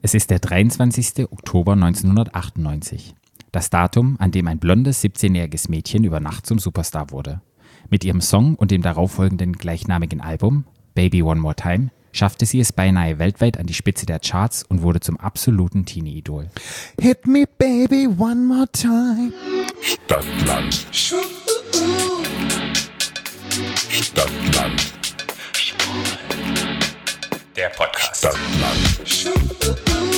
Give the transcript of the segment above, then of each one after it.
Es ist der 23. Oktober 1998. Das Datum, an dem ein blondes 17-jähriges Mädchen über Nacht zum Superstar wurde. Mit ihrem Song und dem darauffolgenden gleichnamigen Album, Baby One More Time, schaffte sie es beinahe weltweit an die Spitze der Charts und wurde zum absoluten Teenie-Idol. Hit me baby one more time. Stadtland. Stadtland. Der Podcast. Stadtland. Stadtland.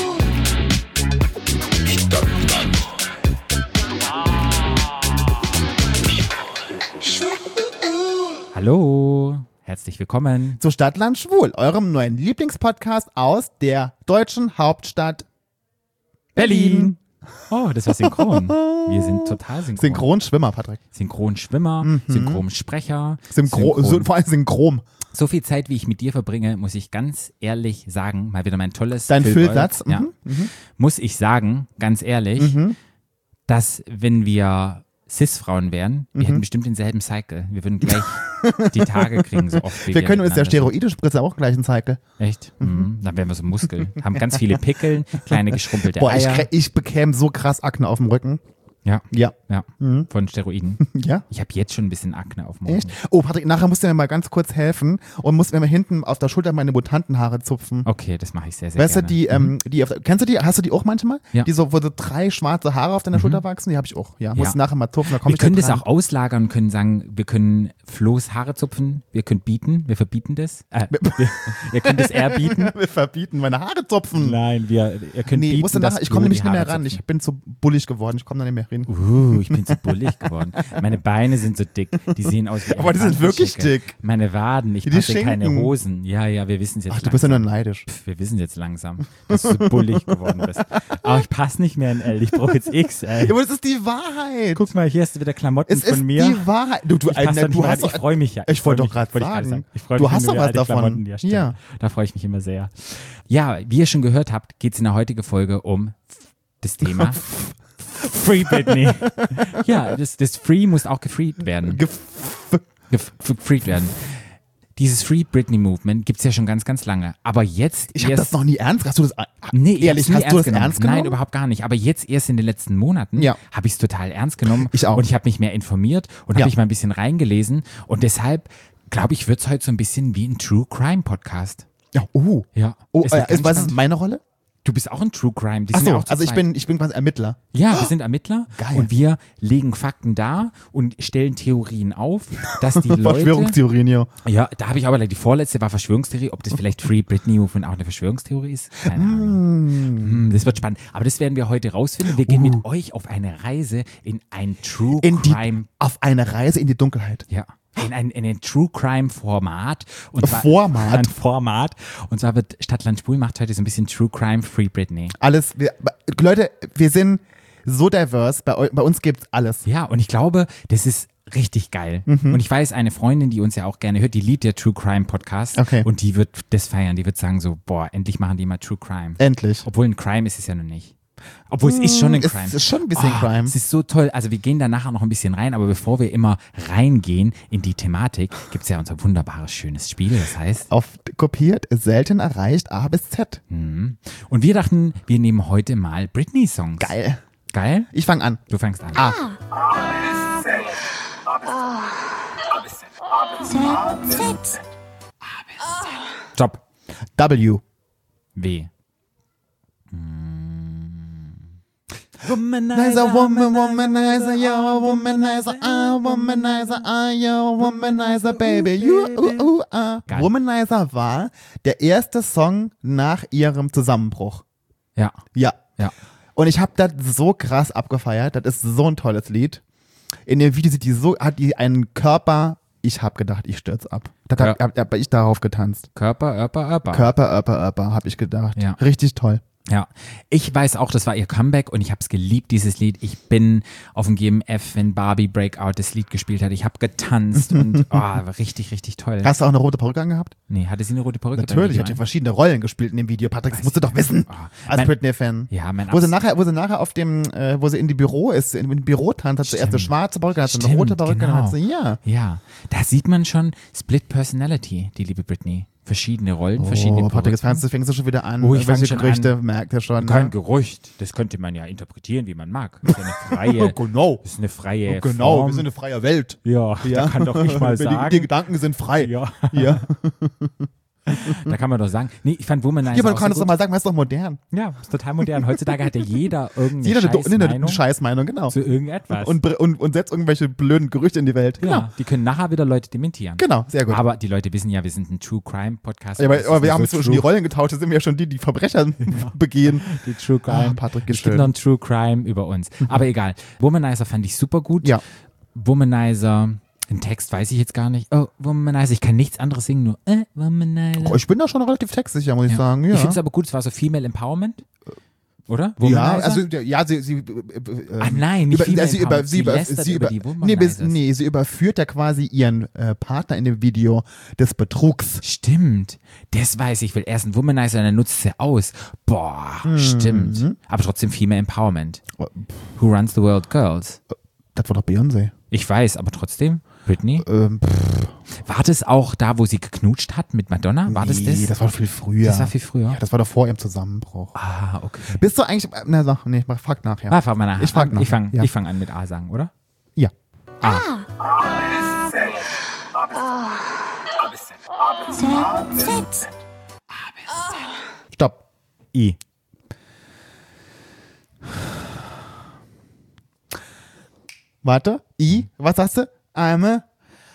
Hallo, herzlich willkommen Zu Stadtland Schwul, eurem neuen Lieblingspodcast aus der deutschen Hauptstadt Berlin. Oh, das war synchron. Wir sind total synchron. Synchronschwimmer, Patrick. Synchronschwimmer, Synchronsprecher. Vor allem synchron. So viel Zeit, wie ich mit dir verbringe, muss ich ganz ehrlich sagen, mal wieder mein tolles Dein Füllwort, Füllsatz. ja, muss ich sagen, ganz ehrlich, dass wenn wir Cis-Frauen wären, wir hätten bestimmt denselben Cycle. Wir würden gleich die Tage kriegen, so oft wie Wir können uns der miteinander Steroide-Spritze auch gleich einen Cycle. sind. Echt? Dann wären wir so Muskeln. Haben ganz viele Pickeln, kleine geschrumpelte Boah, Eier. ich bekäme so krass Akne auf dem Rücken. Ja, Ja. von Steroiden. Ja? Ich habe jetzt schon ein bisschen Akne auf dem Rücken. Echt? Oh, Patrick, nachher musst du mir mal ganz kurz helfen und musst mir mal hinten auf der Schulter meine Mutantenhaare zupfen. Okay, das mache ich sehr, sehr Weißt du, gerne. kennst du die, hast du die auch manchmal? Ja. Die so, wo so 3 schwarze Haare auf deiner Schulter wachsen, die habe ich auch. Ja, musst du nachher mal zupfen, da komm Wir ich da können das dran. auch auslagern und können sagen, wir können Flo's Haare zupfen, wir können bieten, wir verbieten das. Ihr könnt es eher bieten. Wir verbieten meine Haare zupfen. Nein, ihr könnt Nee, bieten, musst du nachher, dass ich komme Flo nämlich die nicht mehr Haare ran. zupfen. Ich bin zu bullig geworden, ich komme da nicht mehr hin. Ich bin zu bullig geworden. Meine Beine sind so dick, die sehen aus wie Aber die sind wirklich Elefantenschicke. dick. Meine Waden, ich Die passe in keine Schinken. Hosen. Ja, wir wissen es jetzt Ach, du bist ja nur neidisch. Wir wissen jetzt langsam, dass du so bullig geworden bist. Aber ich passe nicht mehr in L, ich brauche jetzt XL. Ja, aber das ist die Wahrheit. Guck mal, hier hast du wieder Klamotten Es ist von mir. die Wahrheit. Du, Ich passe da nicht mehr rein. Ich freue mich ja. Ich wollte freu doch gerade mich- wollte ich sagen. Ich freu Du mich, hast wenn doch mir was alte davon. Klamotten- Ja, stimmt. Ja. Da freue ich mich immer sehr. Ja, wie ihr schon gehört habt, geht es in der heutigen Folge um das Thema Free Britney. Ja, das Free muss auch gefreed werden. Gefreed werden. Dieses Free Britney Movement gibt es ja schon ganz, ganz lange. Aber jetzt Ich habe erst... das noch nie ernst. Hast du das Nee, ehrlich, ich hab's nie hast du das genommen. ernst genommen? Nein, überhaupt gar nicht. Aber jetzt erst in den letzten Monaten Ja. habe ich es total ernst genommen. Ich auch. Und ich habe mich mehr informiert und Ja. habe mich mal ein bisschen reingelesen. Und deshalb, glaube ich, wird es heute so ein bisschen wie ein True Crime Podcast. Ja, Ja. Oh, Es wird ganz was ist spannend. meine Rolle? Du bist auch ein True Crime. Die sind ja Achso, auch zu also ich zweit. bin quasi Ermittler. Ja, wir sind Ermittler Geil. und wir legen Fakten dar und stellen Theorien auf, dass die Leute... Verschwörungstheorien hier. Ja, da habe ich aber die vorletzte war Verschwörungstheorie, ob das vielleicht Free Britney Movement auch eine Verschwörungstheorie ist. Keine Ahnung. Das wird spannend. Aber das werden wir heute rausfinden. Wir gehen mit euch auf eine Reise in ein True Crime. Auf eine Reise in die Dunkelheit. Ja. In ein True Crime Format. Und zwar, Format? Ein Format. Und zwar wird Stadtland Schwul macht heute so ein bisschen True Crime Free Britney. Leute, wir sind so diverse. Bei uns gibt's alles. Ja, und ich glaube, das ist richtig geil. Und ich weiß, eine Freundin, die uns ja auch gerne hört, die liebt der True Crime Podcast. Okay. Und die wird das feiern. Die wird sagen so, boah, endlich machen die mal True Crime. Endlich. Obwohl ein Crime ist es ja noch nicht. Obwohl es ist schon ein Crime. Es ist schon ein bisschen Crime. Es ist so toll. Also wir gehen da nachher noch ein bisschen rein, aber bevor wir immer reingehen in die Thematik, gibt es ja unser wunderbares, schönes Spiel. Das heißt, Kopiert, selten erreicht, A bis Z. und wir dachten, wir nehmen heute mal Britney-Songs. Geil. Geil? Ich fange an. Du fängst an. Stopp. W. W. Womanizer, womanizer, yo, womanizer, yo, womanizer, baby, you, Geil. Womanizer war der erste Song nach ihrem Zusammenbruch. Ja. Ja. Ja. Und ich habe das so krass abgefeiert. Das ist so ein tolles Lied. In dem Video hat die einen Körper. Ich habe gedacht, ich stürze ab. Da hab ich darauf getanzt. Körper, Örper. Körper, habe ich gedacht. Ja. Richtig toll. Ja, ich weiß auch, das war ihr Comeback und ich habe es geliebt, dieses Lied. Ich bin auf dem GMF, wenn Barbie Breakout das Lied gespielt hat. Ich habe getanzt und war richtig, richtig toll. Hast du auch eine rote Perücke angehabt? Nee, hatte sie eine rote Perücke? Natürlich, hat ja verschiedene Rollen gespielt in dem Video. Patrick, das musst du doch wissen. Als Britney-Fan. Ja, mein Wo sie nachher auf dem, wo sie in die Büro ist, in dem Büro tanzt, hat sie erst eine schwarze Perücke, hat sie eine rote Perücke, dann hat sie, ja. Ja, da sieht man schon Split Personality, die liebe Britney. verschiedene Rollen, verschiedene Patrick, Perücken. jetzt fängst du schon wieder an. Oh, ich fang Welche schon Gerüchte an. merkt ihr schon. Kein Ne? Gerücht, das könnte man ja interpretieren, wie man mag. Das ist ja eine freie, Genau. das ist eine freie Genau, Form. wir sind eine freie Welt. Ja, da kann doch ich mal Die sagen. Gedanken sind frei. Ja, Ja, da kann man doch sagen. Nee, ich fand Womanizer ja man auch kann so es doch gut. mal sagen, man ist doch modern. Ja, ist total modern. Heutzutage hat ja jeder irgendeine Jeder eine Scheißmeinung Scheißmeinung, genau. zu irgendetwas. Und setzt irgendwelche blöden Gerüchte in die Welt. Genau. ja, die können nachher wieder Leute dementieren. Genau, sehr gut. Aber die Leute wissen ja, wir sind ein True Crime Podcast. Ja, Das ist aber wir nur haben so zwischen die Rollen getauscht, da sind wir ja schon die Verbrecher begehen. Die True Crime. Patrick, es ist gibt schön. noch ein True Crime über uns. Aber egal. Womanizer fand ich super gut. Ja. Womanizer, den Text weiß ich jetzt gar nicht. Oh, Womanizer, ich kann nichts anderes singen, nur Womanizer. Oh, ich bin da schon relativ textsicher, muss ich sagen. Ja. Ich finde es aber gut, es war so Female Empowerment. Oder? ja, Womanizer? also ja, sie Ah nein, nicht Female Empowerment. Sie lästert über die nee, Womanizers. nee, sie überführt ja quasi ihren Partner in dem Video des Betrugs. Stimmt, das weiß ich, weil er ist ein Womanizer und er nutzt sie aus. Boah, stimmt. Aber trotzdem Female Empowerment. Who runs the world, girls? Das war doch Beyoncé. Ich weiß, aber trotzdem. Britney? War das auch da, wo sie geknutscht hat mit Madonna? War das das? Nee, das war viel früher. Das war viel früher. Ja, das war doch vor ihrem Zusammenbruch. Ah, okay. Bist du eigentlich, na sag, nee, frag nachher. Ah, frag mal nach. Ich frag nach. Ich fang Ja. an mit A sagen, oder? Ja. Stopp. I. Warte. Was sagst du? I'm a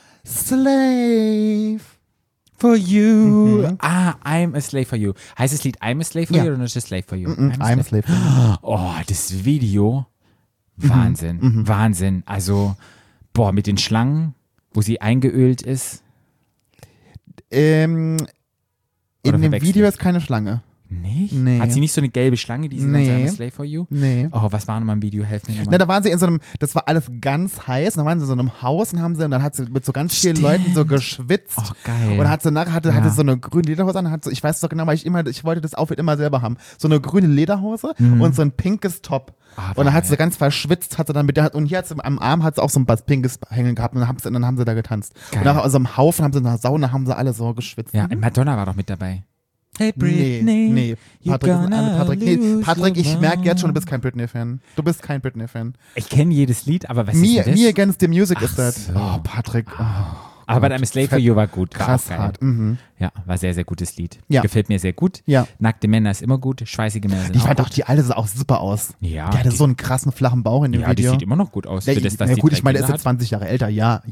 slave. For you. Ah, I'm a slave for you. Heißt das Lied I'm a slave for Ja. you oder ist das slave for you? I'm a slave. Oh, das Video. Wahnsinn. Wahnsinn. Also, boah, mit den Schlangen, wo sie eingeölt ist. In dem verwechsel Video ich? ist keine Schlange. Nicht? Nee. Hat sie nicht so eine gelbe Schlange, die sie dann Nee. I'm a slave for you? Nee. Oh, was war nochmal im Video? Helf mir Na, nochmal. da waren sie in so einem, das war alles ganz heiß, und dann waren sie in so einem Haus und dann hat sie mit so ganz vielen Stimmt. Leuten so geschwitzt. Oh, geil. Und dann hat sie nachher hatte Ja. so eine grüne Lederhose an, ich weiß doch genau, weil ich wollte das Outfit immer selber haben. So eine grüne Lederhose und so ein pinkes Top. Ah, und dann hat geil. sie ganz verschwitzt, hat sie dann mit der, und hier hat sie am Arm hat sie auch so ein was Pinkes hängen gehabt und dann haben sie da getanzt. Geil. Und nach so einem Haufen haben sie in der Sauna, haben sie alle so geschwitzt. Ja, Madonna war doch mit dabei. Hey Nee, you're Patrick, gonna lose Patrick, ich your merke jetzt schon, du mind. bist kein Britney-Fan. Du bist kein Britney-Fan. Ich kenne jedes Lied, aber was ist Me denn das? Against the Music ist das. so. Oh, Patrick. Oh, Aber bei I'm a Slave for You war gut. War krass auch geil. hart. Mhm. Ja, war sehr, sehr gutes Lied. Ja. Gefällt mir sehr gut. Ja. Nackte Männer ist immer gut. Schweißige Männer sind Ich auch fand gut. auch, die alte sah auch super aus. Ja, Die hatte die- so einen krassen flachen Bauch in dem Ja, die Video. sieht immer noch gut aus. Ja, Für das, dass ja die gut, 3 ich meine, der ist Kinder jetzt 20 Jahre älter. Ja.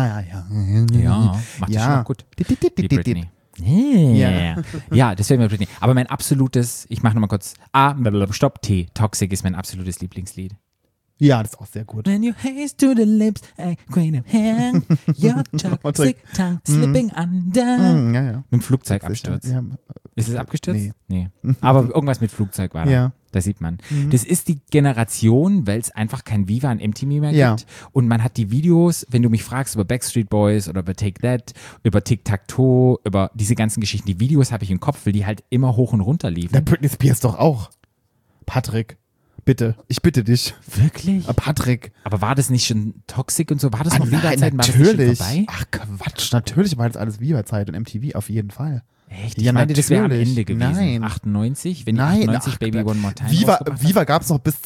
Ja, macht die schon noch gut. Die Britney. Ja. Ja, das wäre mir Britney. Aber mein absolutes, ich mache nochmal kurz Stopp, T. Toxic ist mein absolutes Lieblingslied. Ja, das ist auch sehr gut. When you haze to the lips, a queen of hand, your toxic tongue slipping under. Mhm, ja, ja. Mit dem Flugzeugabsturz. Ja. Ist es abgestürzt? Nee. Aber irgendwas mit Flugzeug war da. Ja. Das sieht man. Das ist die Generation, weil es einfach kein Viva und MTV mehr Ja. gibt. Und man hat die Videos, wenn du mich fragst über Backstreet Boys oder über Take That, über Tic-Tac-Toe, über diese ganzen Geschichten, die Videos habe ich im Kopf, weil die halt immer hoch und runter liefen. Der Britney Spears doch auch. Patrick, bitte. Ich bitte dich. Wirklich? Patrick. Aber war das nicht schon Toxic und so? War das noch Nein, Viva-Zeiten? War das nicht natürlich. schon vorbei? Ach Quatsch, natürlich war das alles Viva-Zeit und MTV auf jeden Fall. Echt? Ja, Ich meinte, das wäre am natürlich. Ende gewesen. Nein. 98? Wenn Nein, die 98 ach, Baby One More Time Viva, rausgebracht hat? Viva gab es noch bis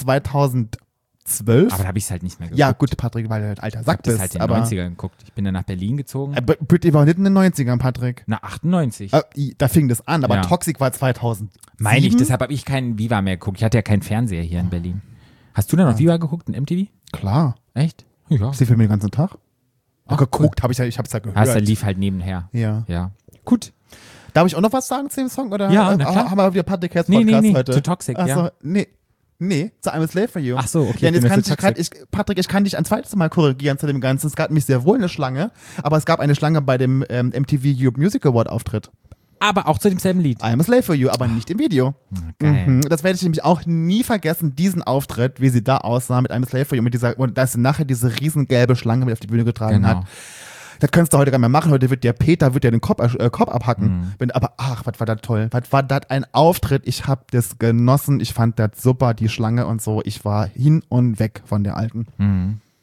2012. Aber da habe ich es halt nicht mehr geguckt. Ja, gut, Patrick, weil du halt alter Ich Sack habe das bist. halt in den aber 90ern geguckt. Ich bin dann nach Berlin gezogen. Britney war nicht in den 90ern, Patrick. Na, 98. Da fing das an, aber Ja. Toxic war 2000. Meine ich, deshalb habe ich keinen Viva mehr geguckt. Ich hatte ja keinen Fernseher hier in Berlin. Hast du denn noch Viva geguckt in MTV? Klar. Echt? Ja. Ich sehe Filme den ganzen Tag. Ach, Geguckt, ich hab's ja gehört. Hast, der lief halt nebenher. Ja. Ja. Gut. Darf ich auch noch was sagen zu dem Song? Oder Ja, na klar. haben wir wieder Patrick Herz Nee, Podcast nee, heute? zu Toxic, Ach so, ja. Nee, zu I'm a Slave for You. Ach so, okay, Ja, ich und jetzt bin kann dafür Patrick, ich kann dich ein zweites Mal korrigieren zu dem Ganzen. Es gab mich sehr wohl eine Schlange, aber es gab eine Schlange bei dem MTV Europe Music Award Auftritt. Aber auch zu demselben Lied. I'm a Slave for You, aber nicht im Video. Geil. Mhm. Das werde ich nämlich auch nie vergessen, diesen Auftritt, wie sie da aussah mit I'm a Slave for You, und dass sie nachher diese riesengelbe Schlange mit auf die Bühne getragen Genau. hat. Das könntest du heute gar nicht mehr machen. Heute wird der Peter den Kopf abhacken. Aber ach, was war das toll. Was war das ein Auftritt. Ich habe das genossen. Ich fand das super, die Schlange und so. Ich war hin und weg von der Alten.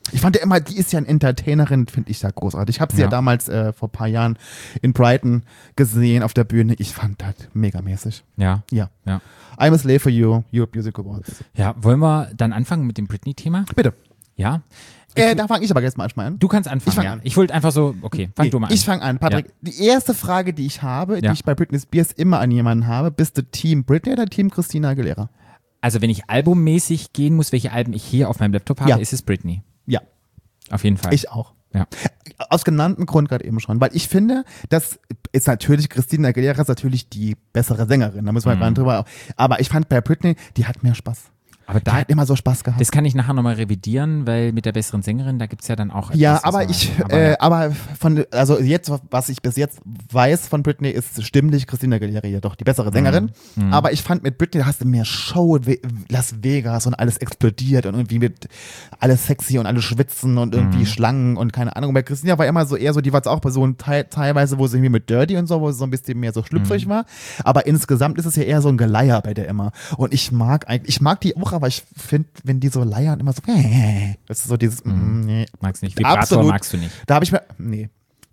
Ich fand ja immer, die ist ja eine Entertainerin, finde ich ja großartig. Ich habe sie ja damals vor ein paar Jahren in Brighton gesehen auf der Bühne. Ich fand das megamäßig. Ja. Ja. Ja. I'm a Slave for You, Europe Music Awards. Ja, wollen wir dann anfangen mit dem Britney-Thema? Bitte. Ja. Da fange ich aber jetzt mal an. Du kannst anfangen, Ich fang ja. an. Ich wollte einfach so, okay, fang du mal an. Ich fange an, Patrick. Die erste Frage, die ich habe, die ich bei Britney Spears immer an jemanden habe, bist du Team Britney oder Team Christina Aguilera? Also wenn ich albummäßig gehen muss, welche Alben ich hier auf meinem Laptop habe, Ja. ist es Britney. Ja, Auf jeden Fall. ich auch. Ja. Aus genannten Grund gerade eben schon, weil ich finde, das ist natürlich, Christina Aguilera ist natürlich die bessere Sängerin, da müssen wir gar nicht drüber, aber ich fand bei Britney, die hat mehr Spaß. Aber Die da, hat immer so Spaß gehabt. das kann ich nachher nochmal revidieren, weil mit der besseren Sängerin, da gibt es ja dann auch etwas. Ja, was aber man- aber von, also jetzt, was ich bis jetzt weiß von Britney, ist stimmlich Christina Aguilera jedoch die bessere Sängerin. Aber ich fand mit Britney hast du mehr Show, Las Vegas und alles explodiert und irgendwie mit alles sexy und alles schwitzen und irgendwie Schlangen und keine Ahnung. Bei Christina war immer so eher so, die war jetzt auch bei so einem teilweise, wo sie irgendwie mit Dirty und so, wo sie so ein bisschen mehr so schlüpfrig war. Aber insgesamt ist es ja eher so ein Geleier bei der immer. Und ich mag die auch, aber ich finde, wenn die so leiern, immer so, das ist so dieses, nee. Magst nicht. Vibrator Absolut. magst du nicht. Da habe ich mir, nee.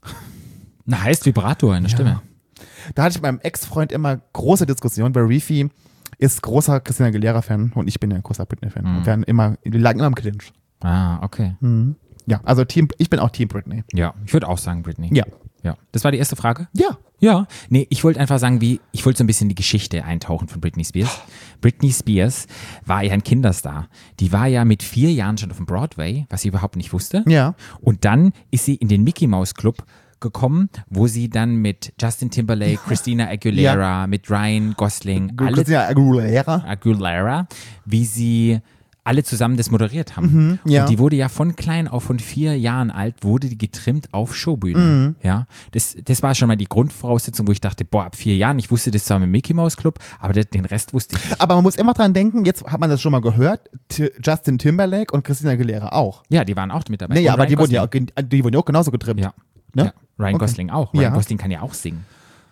Na, heißt Vibrator in der Stimme. Da hatte ich mit meinem Ex-Freund immer große Diskussionen, weil Reefy ist großer Christina Aguilera-Fan und ich bin ja ein großer Britney-Fan. Und wir lagen immer im Clinch. Ah, okay. Ja, also ich bin auch Team Britney. Ja, ich würde auch sagen Britney. Ja. Ja. Das war die erste Frage? Ja. Ja, nee, ich wollte einfach sagen, ich wollte so ein bisschen die Geschichte eintauchen von Britney Spears. Britney Spears war ja ein Kinderstar. Die war ja mit 4 Jahren schon auf dem Broadway, was sie überhaupt nicht wusste. Ja. Und dann ist sie in den Mickey Mouse Club gekommen, wo sie dann mit Justin Timberlake, Christina Aguilera, mit Ryan Gosling, alle Christina Aguilera, wie sie alle zusammen das moderiert haben. ja. Und die wurde ja von klein auf, von 4 Jahren alt, wurde die getrimmt auf Showbühnen. Ja, das war schon mal die Grundvoraussetzung, wo ich dachte, boah, ab 4 Jahren, ich wusste das zwar mit Mickey Mouse Club, aber den Rest wusste ich nicht. Aber man muss immer dran denken, jetzt hat man das schon mal gehört, Justin Timberlake und Christina Aguilera auch. Ja, die waren auch mit dabei. Nee, Und aber Ryan die wurden Gosling. ja auch genauso getrimmt. Ja. Ne? Ja. Ryan Okay. Gosling auch. Ryan Ja. Gosling kann ja auch singen.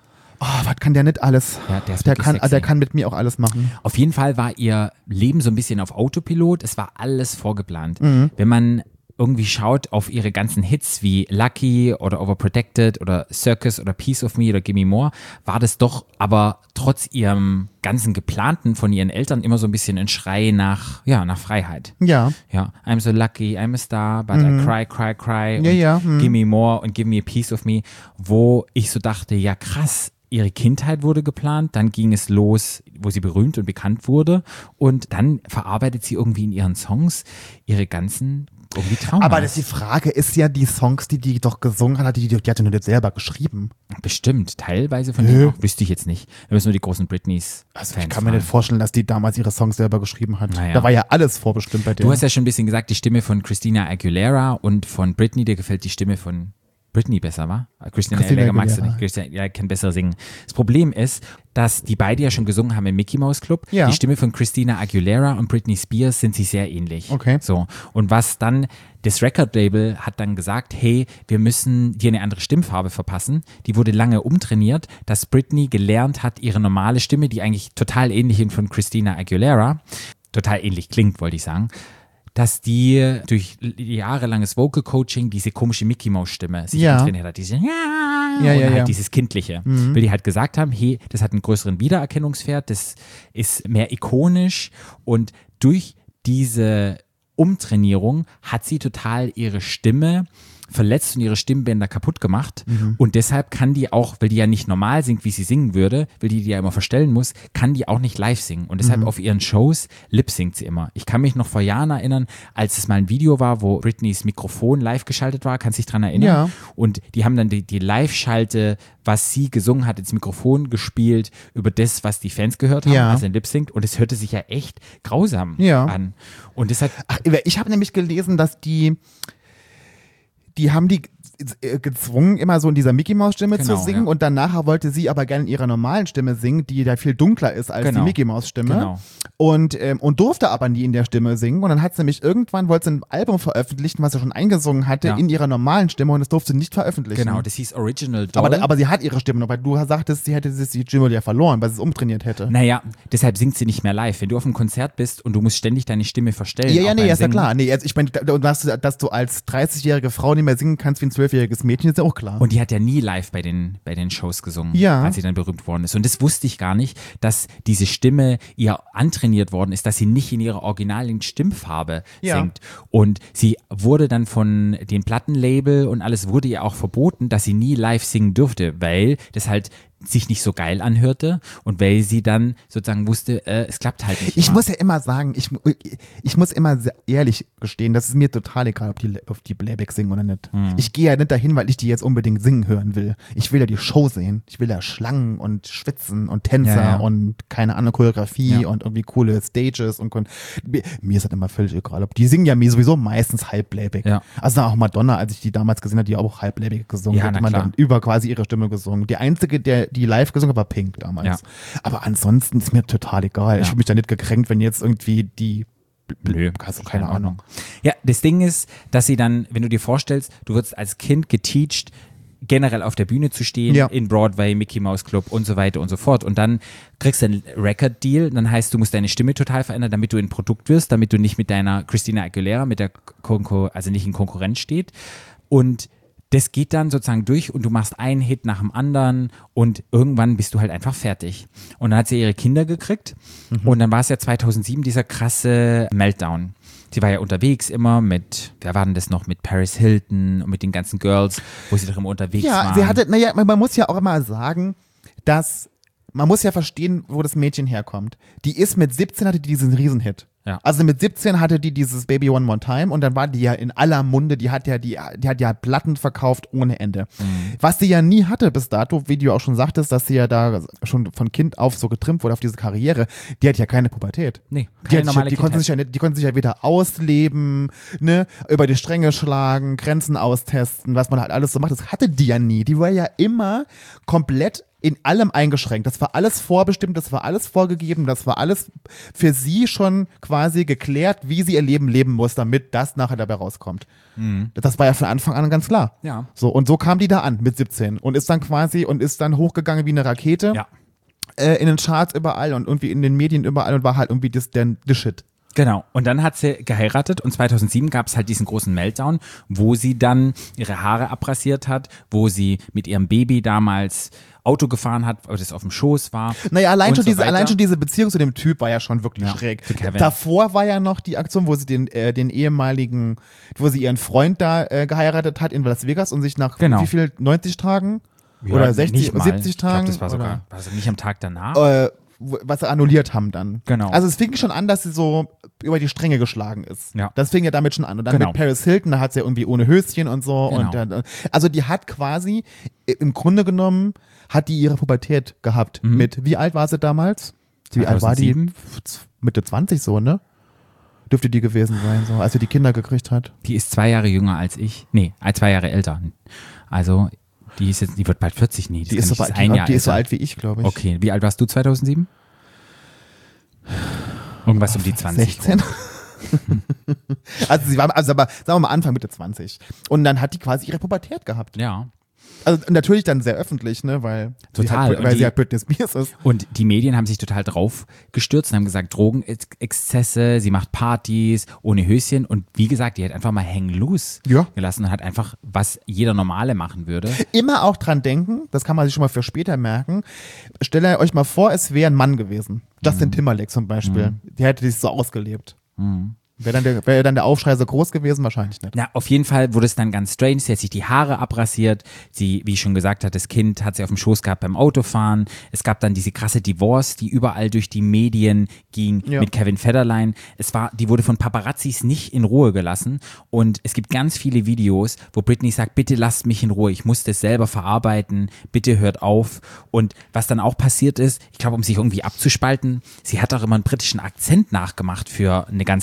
Oh, was kann der nicht alles? Ja, der ist der wirklich sexy. kann mit mir auch alles machen. Auf jeden Fall war ihr Leben so ein bisschen auf Autopilot. Es war alles vorgeplant. Wenn man irgendwie schaut auf ihre ganzen Hits wie Lucky oder Overprotected oder Circus oder Piece of Me oder Gimme More, war das doch aber trotz ihrem ganzen Geplanten von ihren Eltern immer so ein bisschen ein Schrei nach Freiheit. Ja. Ja, I'm so lucky, I'm a star, but I cry, cry, cry. Und Ja. Give me more und give me a piece of me. Wo ich so dachte, ja krass, ihre Kindheit wurde geplant, dann ging es los, wo sie berühmt und bekannt wurde und dann verarbeitet sie irgendwie in ihren Songs ihre ganzen irgendwie Traumas. Aber die Frage ist ja, die Songs, die doch gesungen hat, die hat ja nur nicht selber geschrieben. Bestimmt, teilweise von denen auch, wüsste ich jetzt nicht. Wir müssen nur die großen Britneys Also Fans ich kann mir nicht fragen. vorstellen, dass die damals ihre Songs selber geschrieben hat. Naja. Da war ja alles vorbestimmt bei der. Du hast ja schon ein bisschen gesagt, die Stimme von Christina Aguilera und von Britney, dir gefällt die Stimme von Britney besser, wa? Christina Aguilera magst du Aguilera. nicht. Christina Aguilera kann besser singen. Das Problem ist, dass die beide ja schon gesungen haben im Mickey Mouse Club. Ja. Die Stimme von Christina Aguilera und Britney Spears sind sich sehr ähnlich. Okay. So. Und was dann, das Record-Label hat dann gesagt, hey, wir müssen dir eine andere Stimmfarbe verpassen. Die wurde lange umtrainiert, dass Britney gelernt hat, ihre normale Stimme, die eigentlich total ähnlich ist von Christina Aguilera, total ähnlich klingt, wollte ich sagen, dass die durch jahrelanges Vocal Coaching diese komische Mickey Mouse Stimme sich Ja. trainiert hat. Diese Ja, und ja, halt ja. dieses Kindliche. Weil die halt gesagt haben, hey, das hat einen größeren Wiedererkennungswert, das ist mehr ikonisch und durch diese Umtrainierung hat sie total ihre Stimme verletzt und ihre Stimmbänder kaputt gemacht und deshalb kann die auch, weil die ja nicht normal singt, wie sie singen würde, weil die ja immer verstellen muss, kann die auch nicht live singen und deshalb auf ihren Shows lip-singt sie immer. Ich kann mich noch vor Jahren erinnern, als es mal ein Video war, wo Britneys Mikrofon live geschaltet war, kannst du dich dran erinnern? Ja. Und die haben dann die Live-Schalte, was sie gesungen hat, ins Mikrofon gespielt über das, was die Fans gehört haben, Ja. als er lip-singt und es hörte sich ja echt grausam Ja. an. Und deshalb Ach, ich habe nämlich gelesen, dass die haben die gezwungen, immer so in dieser Mickey-Maus-Stimme Genau, zu singen ja. und dann nachher wollte sie aber gerne in ihrer normalen Stimme singen, die da viel dunkler ist als Genau. die Mickey-Maus-Stimme. Genau. Und durfte aber nie in der Stimme singen. Und dann hat sie nämlich irgendwann, wollte sie ein Album veröffentlichen, was sie schon eingesungen hatte, Ja. in ihrer normalen Stimme und das durfte sie nicht veröffentlichen. Genau, das hieß Original Doll. Aber sie hat ihre Stimme noch, weil du sagtest, sie hätte die Stimme ja verloren, weil sie es umtrainiert hätte. Naja, deshalb singt sie nicht mehr live. Wenn du auf einem Konzert bist und du musst ständig deine Stimme verstellen. Ja, auch nee, beim ist ja Singen. klar. Nee, also ich meine, dass du als 30-jährige Frau nicht mehr singen kannst wie ein 12-jähriges Mädchen, ist ja auch klar. Und die hat ja nie live bei den Shows gesungen, Ja. als sie dann berühmt worden ist. Und das wusste ich gar nicht, dass diese Stimme ihr antrainiert worden ist, dass sie nicht in ihrer originalen Stimmfarbe Ja. singt. Und sie wurde dann von dem Plattenlabel und alles wurde ihr auch verboten, dass sie nie live singen durfte, weil das halt sich nicht so geil anhörte und weil sie dann sozusagen wusste, es klappt halt nicht Ich immer. muss ja immer sagen, ich muss immer sehr ehrlich gestehen, das ist mir total egal, ob die Playback singen oder nicht. Ich gehe ja nicht dahin, weil ich die jetzt unbedingt singen hören will. Ich will ja die Show sehen. Ich will ja Schlangen und Schwitzen und Tänzer Ja, ja. und keine andere Choreografie Ja. und irgendwie coole Stages und mir ist das immer völlig egal. Die singen ja mir sowieso meistens halb Playback. Ja. Also auch Madonna, als ich die damals gesehen habe, die auch halb Playback gesungen Ja, hat, na man klar. dann über quasi ihre Stimme gesungen. Die einzige, die live gesungen hat, war Pink damals. Ja. Aber ansonsten ist mir total egal. Ich Ja. fühle mich da nicht gekränkt, wenn jetzt irgendwie die Nö, also keine Ahnung. Ja, das Ding ist, dass sie dann, wenn du dir vorstellst, du wirst als Kind geteacht, generell auf der Bühne zu stehen, Ja. in Broadway, Mickey Mouse Club und so weiter und so fort. Und dann kriegst du einen Record-Deal, dann heißt, du musst deine Stimme total verändern, damit du ein Produkt wirst, damit du nicht mit deiner Christina Aguilera, mit der also nicht in Konkurrenz steht. Und das geht dann sozusagen durch und du machst einen Hit nach dem anderen und irgendwann bist du halt einfach fertig. Und dann hat sie ihre Kinder gekriegt und dann war es ja 2007 dieser krasse Meltdown. Sie war ja unterwegs immer mit, wer war denn das noch, mit Paris Hilton und mit den ganzen Girls, wo sie doch immer unterwegs Ja, waren. sie hatte, naja, man muss ja auch immer sagen, dass man muss ja verstehen, wo das Mädchen herkommt. Die ist mit 17 hatte die diesen Riesenhit. Ja. Also mit 17 hatte die dieses Baby One More Time und dann war die ja in aller Munde, die hat ja Platten verkauft ohne Ende. Was sie ja nie hatte bis dato, wie du auch schon sagtest, dass sie ja da schon von Kind auf so getrimmt wurde auf diese Karriere, die hat ja keine Pubertät. Nee, Die, keine hat, normale die, konnte Kindheit. sich ja, die konnte sich ja wieder ausleben, ne, über die Stränge schlagen, Grenzen austesten, was man halt alles so macht. Das hatte die ja nie. Die war ja immer komplett in allem eingeschränkt. Das war alles vorbestimmt, das war alles vorgegeben, das war alles für sie schon quasi geklärt, wie sie ihr Leben leben muss, damit das nachher dabei rauskommt. Das war ja von Anfang an ganz klar. Ja. So, und so kam die da an mit 17 und ist dann hochgegangen wie eine Rakete Ja. in den Charts überall und irgendwie in den Medien überall und war halt irgendwie the shit. Genau. Und dann hat sie geheiratet und 2007 gab es halt diesen großen Meltdown, wo sie dann ihre Haare abrasiert hat, wo sie mit ihrem Baby damals Auto gefahren hat, weil das auf dem Schoß war. Naja, allein und schon, so weiter. allein schon diese Beziehung zu dem Typ war ja schon wirklich Ja, schräg. zu Kevin. Davor war ja noch die Aktion, wo sie den ehemaligen, wo sie ihren Freund da geheiratet hat in Las Vegas und sich nach Genau. wie viel, 90 Tagen Ja, oder 60, nicht mal. 70 Tagen? Ich glaube, das war oder, sogar, war das nicht am Tag danach? was sie annulliert haben dann. Genau. Also es fing schon an, dass sie so über die Stränge geschlagen ist. Ja. Das fing ja damit schon an. Und dann Genau. mit Paris Hilton, da hat sie ja irgendwie ohne Höschen und so. Genau. Und dann, also die hat quasi, im Grunde genommen, hat die ihre Pubertät gehabt. Mit, wie alt war sie damals? Wie alt war die? 2007? Mitte 20 so, ne? Dürfte die gewesen sein, so, als sie die Kinder gekriegt hat. Die ist 2 Jahre jünger als ich. Nee, 2 Jahre älter. Also, die wird bald 40. Nee, das Die kann ist, nicht, so, das ist ein Jahr die ist so älter. alt wie ich, glaube ich. Okay, wie alt warst du 2007? Irgendwas um die 20. 16. Also sie war, also aber sagen wir mal Anfang Mitte 20. Und dann hat die quasi ihre Pubertät gehabt. Ja. Also natürlich dann sehr öffentlich, ne, weil Total. sie Und halt, die- Britney Spears ist. Und die Medien haben sich total drauf gestürzt und haben gesagt, Drogenexzesse, sie macht Partys ohne Höschen und wie gesagt, die hat einfach mal hängen loose Ja. gelassen und hat einfach, was jeder Normale machen würde. Immer auch dran denken, das kann man sich schon mal für später merken. Stellt euch mal vor, es wäre ein Mann gewesen. Justin Timberlake zum Beispiel. Der hätte sich so ausgelebt. Wäre dann der Aufschrei so groß gewesen? Wahrscheinlich nicht. Na, auf jeden Fall wurde es dann ganz strange. Sie hat sich die Haare abrasiert. Sie, wie ich schon gesagt hatte, das Kind hat sie auf dem Schoß gehabt beim Autofahren. Es gab dann diese krasse Divorce, die überall durch die Medien ging Ja. mit Kevin Federline. Die wurde von Paparazzis nicht in Ruhe gelassen. Und es gibt ganz viele Videos, wo Britney sagt, bitte lasst mich in Ruhe. Ich muss das selber verarbeiten. Bitte hört auf. Und was dann auch passiert ist, ich glaube, um sich irgendwie abzuspalten, sie hat auch immer einen britischen Akzent nachgemacht für eine ganz lange Zeit.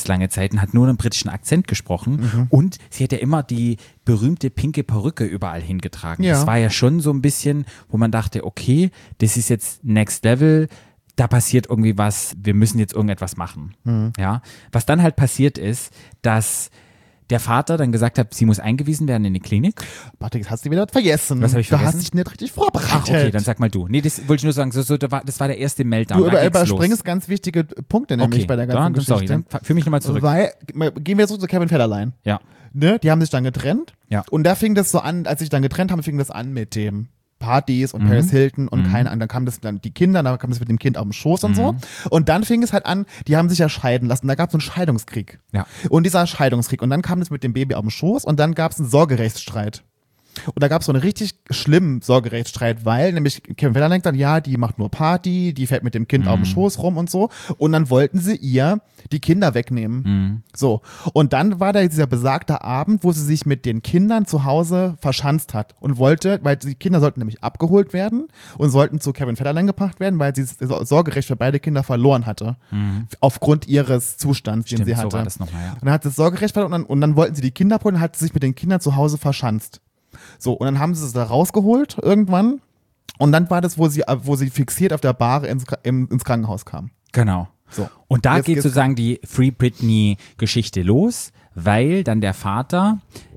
Dreharbeiten hat nur einen britischen Akzent gesprochen und sie hat ja immer die berühmte pinke Perücke überall hingetragen. Ja. Das war ja schon so ein bisschen, wo man dachte, okay, das ist jetzt Next Level, da passiert irgendwie was, wir müssen jetzt irgendetwas machen. Ja? Was dann halt passiert ist, dass der Vater dann gesagt hat, sie muss eingewiesen werden in die Klinik. Warte, jetzt hast du wieder vergessen. Was habe ich Du vergessen? hast dich nicht richtig vorbereitet. Ach, okay, dann sag mal du. Nee, das wollte ich nur sagen, das war der erste Meltdown. Du Da geht's los. überspringst ganz wichtige Punkte nämlich Okay, bei der ganzen dann, Geschichte. sorry, dann führ mich nochmal zurück. Weil, gehen wir zurück zu Kevin Federline. Ja. Ne? Die haben sich dann getrennt. Ja. Und da fing das so an, als sie sich dann getrennt haben, fing das an mit dem Partys und Paris Hilton und keine Ahnung. Dann kam das dann die Kinder, dann kam das mit dem Kind auf dem Schoß und so. Und dann fing es halt an, die haben sich ja scheiden lassen. Da gab es so einen Scheidungskrieg. Ja. Und dieser Scheidungskrieg. Und dann kam es mit dem Baby auf dem Schoß und dann gab es einen Sorgerechtsstreit. Und da gab es so einen richtig schlimmen Sorgerechtsstreit, weil nämlich Kevin Federline denkt dann, ja, die macht nur Party, die fährt mit dem Kind auf dem Schoß rum und so. Und dann wollten sie ihr die Kinder wegnehmen. So. Und dann war da dieser besagte Abend, wo sie sich mit den Kindern zu Hause verschanzt hat und wollte, weil die Kinder sollten nämlich abgeholt werden und sollten zu Kevin Federline gebracht werden, weil sie das Sorgerecht für beide Kinder verloren hatte. Aufgrund ihres Zustands, den Stimmt, sie so hatte. war das nochmal, ja. Und dann hat das Sorgerecht verloren und dann wollten sie die Kinder abholen und hat sie sich mit den Kindern zu Hause verschanzt. So, und dann haben sie es da rausgeholt irgendwann. Und dann war das, wo sie fixiert auf der Bahre ins Krankenhaus kam. Genau. So. Und da Jetzt geht geht's- sozusagen die Free Britney-Geschichte los, weil dann der Vater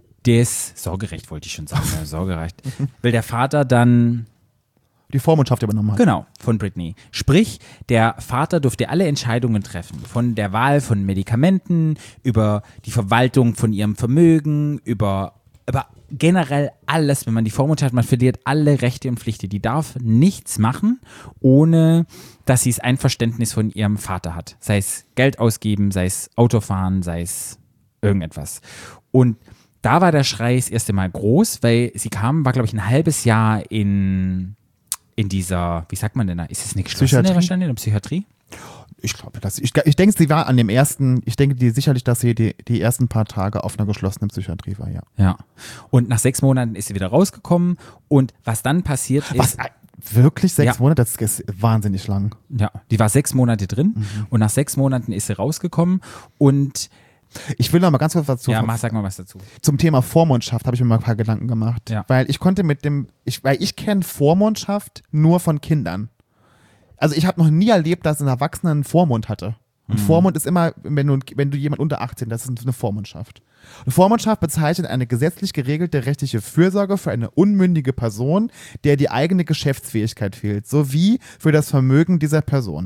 das Sorgerecht, wollte ich schon sagen, Sorgerecht, weil der Vater dann Die Vormundschaft übernommen hat. Genau, von Britney. Sprich, der Vater durfte alle Entscheidungen treffen. Von der Wahl von Medikamenten, über die Verwaltung von ihrem Vermögen, über generell alles, wenn man die Vormundschaft hat, man verliert alle Rechte und Pflichten. Die darf nichts machen, ohne dass sie das Einverständnis von ihrem Vater hat. Sei es Geld ausgeben, sei es Autofahren, sei es irgendetwas. Und da war der Schrei das erste Mal groß, weil sie kam, war glaube ich ein halbes Jahr in dieser, wie sagt man denn da, ist es eine geschlossene Psychiatrie? wahrscheinlich, in der Psychiatrie? Ich glaube, ich denke, sie war an dem ersten, ich denke sicherlich, dass sie die ersten paar Tage auf einer geschlossenen Psychiatrie war, ja. Ja. Und nach 6 Monaten ist sie wieder rausgekommen und was dann passiert ist, Was? Wirklich 6 Ja. Monate? Das ist wahnsinnig lang. ja, die war 6 Monate drin und nach 6 Monaten ist sie rausgekommen und Ich will noch mal ganz kurz was sag mal was dazu. zum Thema Vormundschaft habe ich mir mal ein paar Gedanken gemacht. Ja. Weil ich konnte weil ich kenne Vormundschaft nur von Kindern. Also ich habe noch nie erlebt, dass ein Erwachsener einen Vormund hatte. Und Vormund ist immer, wenn du jemand unter 18, das ist eine Vormundschaft. Eine Vormundschaft bezeichnet eine gesetzlich geregelte rechtliche Fürsorge für eine unmündige Person, der die eigene Geschäftsfähigkeit fehlt, sowie für das Vermögen dieser Person.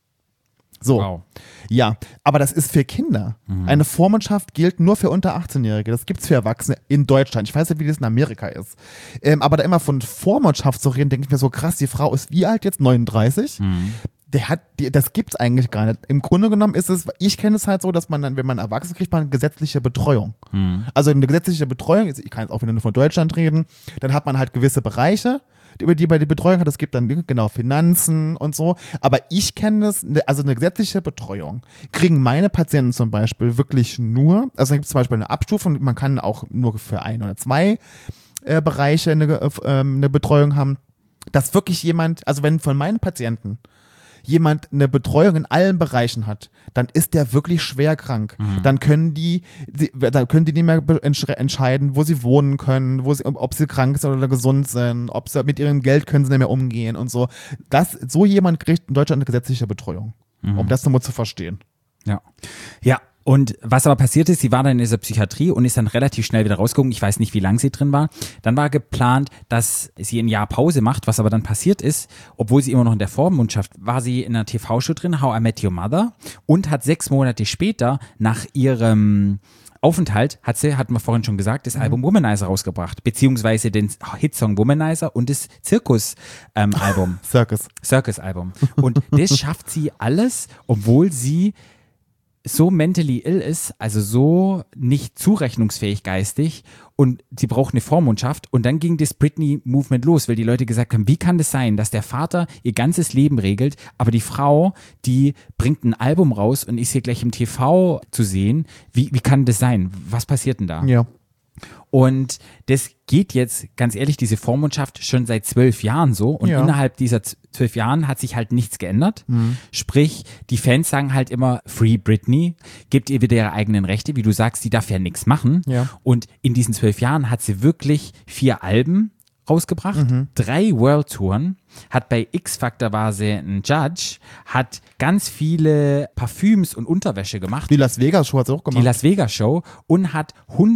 So. Wow. Ja, aber das ist für Kinder. Eine Vormundschaft gilt nur für unter 18-Jährige. Das gibt's für Erwachsene in Deutschland. Ich weiß nicht, wie das in Amerika ist. Aber da immer von Vormundschaft zu reden, denke ich mir so, krass, die Frau ist wie alt jetzt? 39? Das gibt's eigentlich gar nicht. Im Grunde genommen ist es, ich kenne es halt so, dass man dann, wenn man erwachsen kriegt, man gesetzliche Betreuung. Also eine gesetzliche Betreuung, ich kann jetzt auch wieder nur von Deutschland reden, dann hat man halt gewisse Bereiche, über die man die Betreuung hat. Es gibt dann genau Finanzen und so. Aber ich kenne das, also eine gesetzliche Betreuung kriegen meine Patienten zum Beispiel wirklich nur, also da gibt es zum Beispiel eine Abstufung, man kann auch nur für 1 oder 2 Bereiche eine Betreuung haben, dass wirklich jemand, also wenn von meinen Patienten jemand eine Betreuung in allen Bereichen hat, dann ist der wirklich schwer krank. Dann können die nicht mehr entscheiden, wo sie wohnen können, ob sie krank sind oder gesund sind, ob sie mit ihrem Geld können sie nicht mehr umgehen und so. So jemand kriegt in Deutschland eine gesetzliche Betreuung, um das nochmal zu verstehen. Ja. Ja. Und was aber passiert ist, sie war dann in dieser Psychiatrie und ist dann relativ schnell wieder rausgekommen. Ich weiß nicht, wie lange sie drin war. Dann war geplant, dass sie ein Jahr Pause macht. Was aber dann passiert ist, obwohl sie immer noch in der Vormundschaft war, sie in einer TV-Show drin, How I Met Your Mother, und hat 6 Monate später nach ihrem Aufenthalt hatten wir vorhin schon gesagt, das Album Womanizer rausgebracht, beziehungsweise den Hitsong Womanizer und das Zirkus-Album. Circus-Album. Und das schafft sie alles, obwohl sie so mentally ill ist, also so nicht zurechnungsfähig geistig, und sie braucht eine Vormundschaft. Und dann ging das Britney-Movement los, weil die Leute gesagt haben, wie kann das sein, dass der Vater ihr ganzes Leben regelt, aber die Frau, die bringt ein Album raus und ist hier gleich im TV zu sehen. Wie kann das sein? Was passiert denn da? Ja. Und das geht jetzt, ganz ehrlich, diese Vormundschaft schon seit 12 Jahren so. Und innerhalb dieser 12 Jahren hat sich halt nichts geändert. Sprich, die Fans sagen halt immer, Free Britney, gebt ihr wieder ihre eigenen Rechte. Wie du sagst, die darf ja nichts machen. Ja. Und in diesen 12 Jahren hat sie wirklich 4 Alben rausgebracht, 3 World Touren, hat bei X-Factor war sie ein Judge, hat ganz viele Parfüms und Unterwäsche gemacht. Die Las Vegas Show hat sie auch gemacht. Die Las Vegas Show und hat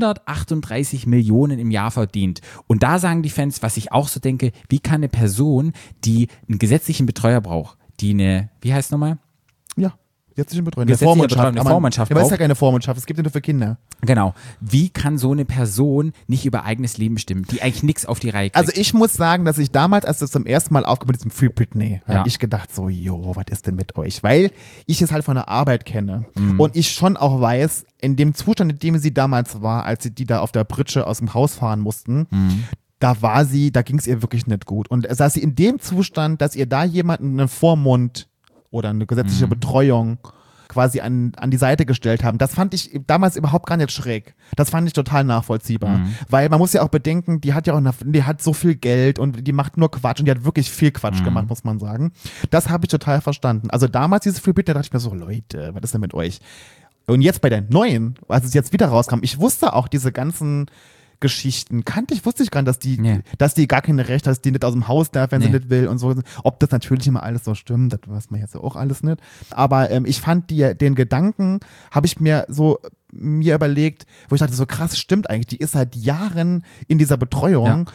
138 Millionen im Jahr verdient. Und da sagen die Fans, was ich auch so denke, wie kann eine Person, die einen gesetzlichen Betreuer braucht, die eine, wie heißt nochmal? Ja. Gesetzliche Betreuung. Eine Vormundschaft aber es ist ja braucht. keine Vormundschaft, es gibt ja nur für Kinder. Genau. Wie kann so eine Person nicht über eigenes Leben stimmen, die eigentlich nichts auf die Reihe kriegt? Also ich muss sagen, dass ich damals, als das zum ersten Mal aufgekommen ist, mit diesem Free Britney, Ja. habe ich gedacht so, was ist denn mit euch? Weil ich es halt von der Arbeit kenne und ich schon auch weiß, in dem Zustand, in dem sie damals war, als sie die da auf der Pritsche aus dem Haus fahren mussten, da ging es ihr wirklich nicht gut. Und dass sie in dem Zustand, dass ihr da jemanden einen Vormund oder eine gesetzliche Betreuung quasi an die Seite gestellt haben. Das fand ich damals überhaupt gar nicht schräg. Das fand ich total nachvollziehbar. Weil man muss ja auch bedenken, die hat so viel Geld und die macht nur Quatsch und die hat wirklich viel Quatsch gemacht, muss man sagen. Das habe ich total verstanden. Also damals dieses Free Britney, da dachte ich mir so, Leute, was ist denn mit euch? Und jetzt bei der neuen, als es jetzt wieder rauskam, ich wusste auch diese ganzen Geschichten wusste ich gar nicht, dass die gar keine Rechte hat, dass die nicht aus dem Haus darf, wenn sie nicht will und so. Ob das natürlich immer alles so stimmt, das weiß man jetzt auch alles nicht. Aber ich fand den Gedanken, habe ich mir überlegt, wo ich dachte, so krass, stimmt eigentlich, die ist seit Jahren in dieser Betreuung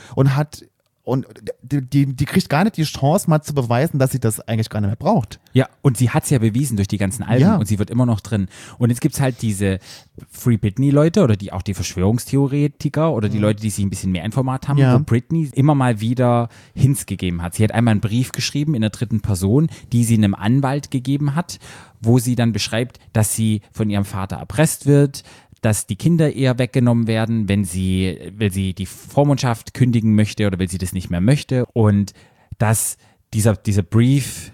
und die kriegt gar nicht die Chance, mal zu beweisen, dass sie das eigentlich gar nicht mehr braucht. Ja, und sie hat es ja bewiesen durch die ganzen Alben und sie wird immer noch drin. Und jetzt gibt es halt diese Free Britney-Leute oder auch die Verschwörungstheoretiker oder die Leute, die sich ein bisschen mehr Informat haben, wo Britney immer mal wieder Hints gegeben hat. Sie hat einmal einen Brief geschrieben in der 3. Person, die sie einem Anwalt gegeben hat, wo sie dann beschreibt, dass sie von ihrem Vater erpresst wird, dass die Kinder eher weggenommen werden, weil sie die Vormundschaft kündigen möchte oder weil sie das nicht mehr möchte und dass dieser Brief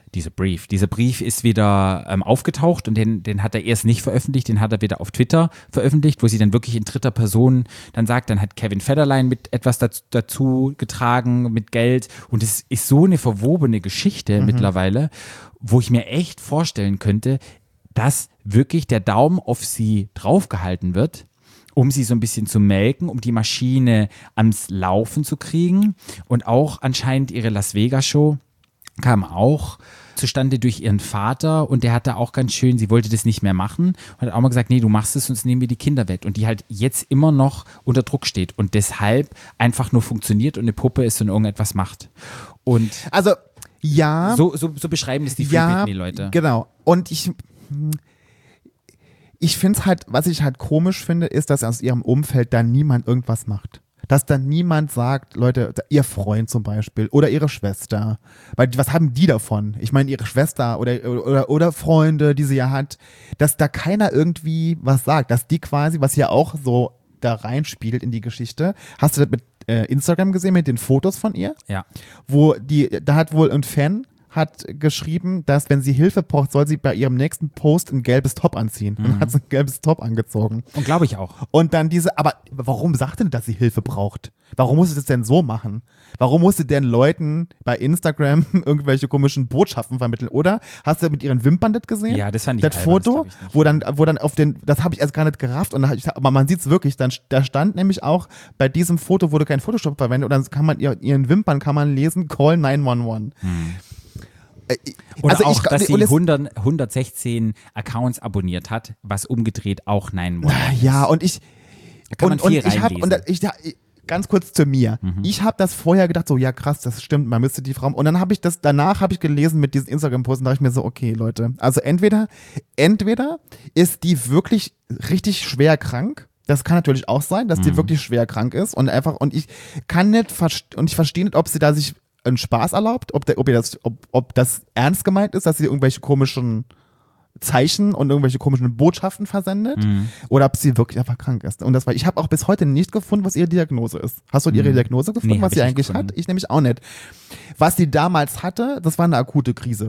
ist wieder aufgetaucht und den hat er erst nicht veröffentlicht, den hat er wieder auf Twitter veröffentlicht, wo sie dann wirklich in 3. Person dann sagt, dann hat Kevin Federline mit etwas dazu getragen, mit Geld und es ist so eine verwobene Geschichte mittlerweile, wo ich mir echt vorstellen könnte, dass wirklich der Daumen auf sie draufgehalten wird, um sie so ein bisschen zu melken, um die Maschine ans Laufen zu kriegen. Und auch anscheinend ihre Las Vegas Show kam auch zustande durch ihren Vater und der hat da auch ganz schön, sie wollte das nicht mehr machen und hat auch mal gesagt, nee, du machst es, sonst nehmen wir die Kinder weg. Und die halt jetzt immer noch unter Druck steht und deshalb einfach nur funktioniert und eine Puppe ist und irgendetwas macht. Und also, ja. So beschreiben das die Free Britney-Leute. Genau. Und ich finde es halt, was ich halt komisch finde, ist, dass aus ihrem Umfeld da niemand irgendwas macht. Dass da niemand sagt, Leute, ihr Freund zum Beispiel oder ihre Schwester, weil was haben die davon? Ich meine, ihre Schwester oder Freunde, die sie ja hat, dass da keiner irgendwie was sagt, dass die quasi, was ja auch so da reinspielt in die Geschichte. Hast du das mit Instagram gesehen, mit den Fotos von ihr? Ja. Da hat wohl ein Fan hat geschrieben, dass wenn sie Hilfe braucht, soll sie bei ihrem nächsten Post ein gelbes Top anziehen. Und dann hat sie ein gelbes Top angezogen. Und glaube ich auch. Und dann aber warum sagt denn, dass sie Hilfe braucht? Warum muss sie das denn so machen? Warum muss sie denn Leuten bei Instagram irgendwelche komischen Botschaften vermitteln? Oder hast du mit ihren Wimpern das gesehen? Ja, das fand ich das Foto, wo dann auf das habe ich erst gar nicht gerafft. Aber man sieht es wirklich, da stand nämlich auch, bei diesem Foto wurde kein Photoshop verwendet und dann kann man ihren Wimpern lesen, call 911. Oder also auch, dass sie 116 Accounts abonniert hat, was umgedreht auch 911 ist. Ja, ganz kurz zu mir. Ich habe das vorher gedacht, so, ja krass, das stimmt, man müsste die Frau. Und dann danach habe ich gelesen mit diesen Instagram-Posten, da dachte ich mir so, okay, Leute, also entweder ist die wirklich richtig schwer krank. Das kann natürlich auch sein, dass die wirklich schwer krank ist und ich verstehe nicht, ob sie da sich einen Spaß erlaubt, ob das ernst gemeint ist, dass sie irgendwelche komischen Zeichen und irgendwelche komischen Botschaften versendet oder ob sie wirklich einfach krank ist. Und ich habe auch bis heute nicht gefunden, was ihre Diagnose ist. Hast du ihre Diagnose gefunden, was sie eigentlich hat? Ich nämlich auch nicht. Was sie damals hatte, das war eine akute Krise.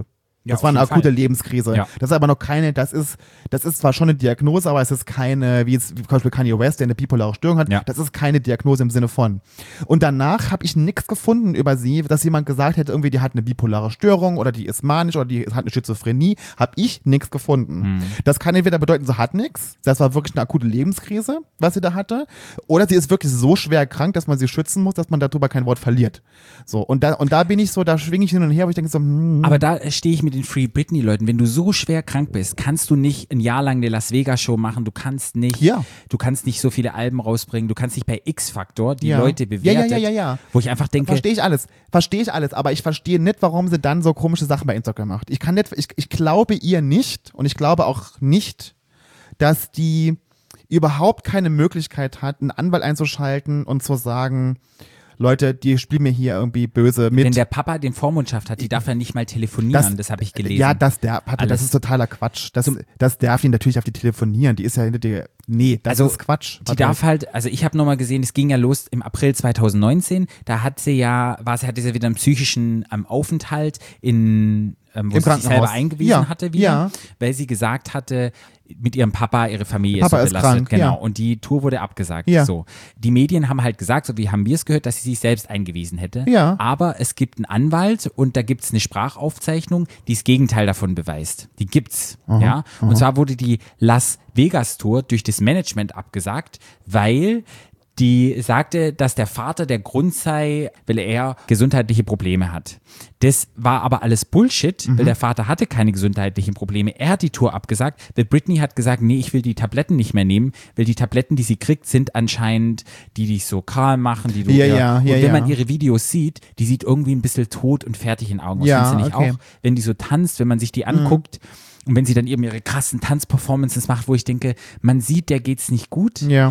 Ja, das war auf eine jeden akute Fall. Lebenskrise. Ja. Das ist aber noch keine, das ist zwar schon eine Diagnose, aber es ist keine, wie zum Beispiel Kanye West, der eine bipolare Störung hat, Ja. das ist keine Diagnose im Sinne von. Und danach habe ich nichts gefunden über sie, dass jemand gesagt hätte, irgendwie die hat eine bipolare Störung oder die ist manisch oder die hat eine Schizophrenie, habe ich nichts gefunden. Das kann entweder bedeuten, sie hat nichts, das war wirklich eine akute Lebenskrise, was sie da hatte, oder sie ist wirklich so schwer krank, dass man sie schützen muss, dass man darüber kein Wort verliert. So, und da bin ich so, da schwinge ich hin und her, wo ich denke so, Aber da stehe ich mit den Free Britney-Leuten. Wenn du so schwer krank bist, kannst du nicht ein Jahr lang eine Las Vegas-Show machen. Du kannst nicht, Ja. du kannst nicht so viele Alben rausbringen. Du kannst nicht bei X-Factor die Ja. Leute bewerten. Ja. Wo ich einfach denke, Verstehe ich alles, aber ich verstehe nicht, warum sie dann so komische Sachen bei Instagram macht. Ich glaube ihr nicht und ich glaube auch nicht, dass die überhaupt keine Möglichkeit hat, einen Anwalt einzuschalten und zu sagen, Leute, die spielen mir hier irgendwie böse mit. wenn der Papa den Vormundschaft hat, die darf ja nicht mal telefonieren. Das habe ich gelesen. Ja, das ist totaler Quatsch. Das darf ihn natürlich auf die telefonieren. Die ist ja hinter dir. Nee, das ist Quatsch. Die darf halt, also ich habe nochmal gesehen, es ging ja los im April 2019, da hatte sie wieder einen psychischen Aufenthalt wo Im sie sich Krankenhaus. selber eingewiesen Ja, hatte wieder, ja. weil sie gesagt hatte, mit ihrem Papa, ihre Familie Papa ist so ist belastet. krank, genau. ja. Und die Tour wurde abgesagt. Ja. So. Die Medien haben halt gesagt, so wie haben wir es gehört, dass sie sich selbst eingewiesen hätte. Ja. Aber es gibt einen Anwalt und da gibt es eine Sprachaufzeichnung, die das Gegenteil davon beweist. Die gibt's. Ja. Und zwar wurde die Las Vegas Tour durch das Management abgesagt, weil die sagte, dass der Vater der Grund sei, weil er gesundheitliche Probleme hat. Das war aber alles Bullshit, weil der Vater hatte keine gesundheitlichen Probleme. Er hat die Tour abgesagt, weil Britney hat gesagt, nee, ich will die Tabletten nicht mehr nehmen, weil die Tabletten, die sie kriegt, sind anscheinend die dich so kahl machen, die du Ja, und wenn man ja. ihre Videos sieht, die sieht irgendwie ein bisschen tot und fertig in den Augen aus. Ja, Findest du nicht okay. auch? Wenn die so tanzt, wenn man sich die anguckt, und wenn sie dann eben ihre krassen Tanzperformances macht, wo ich denke, man sieht, der geht's nicht gut. Ja.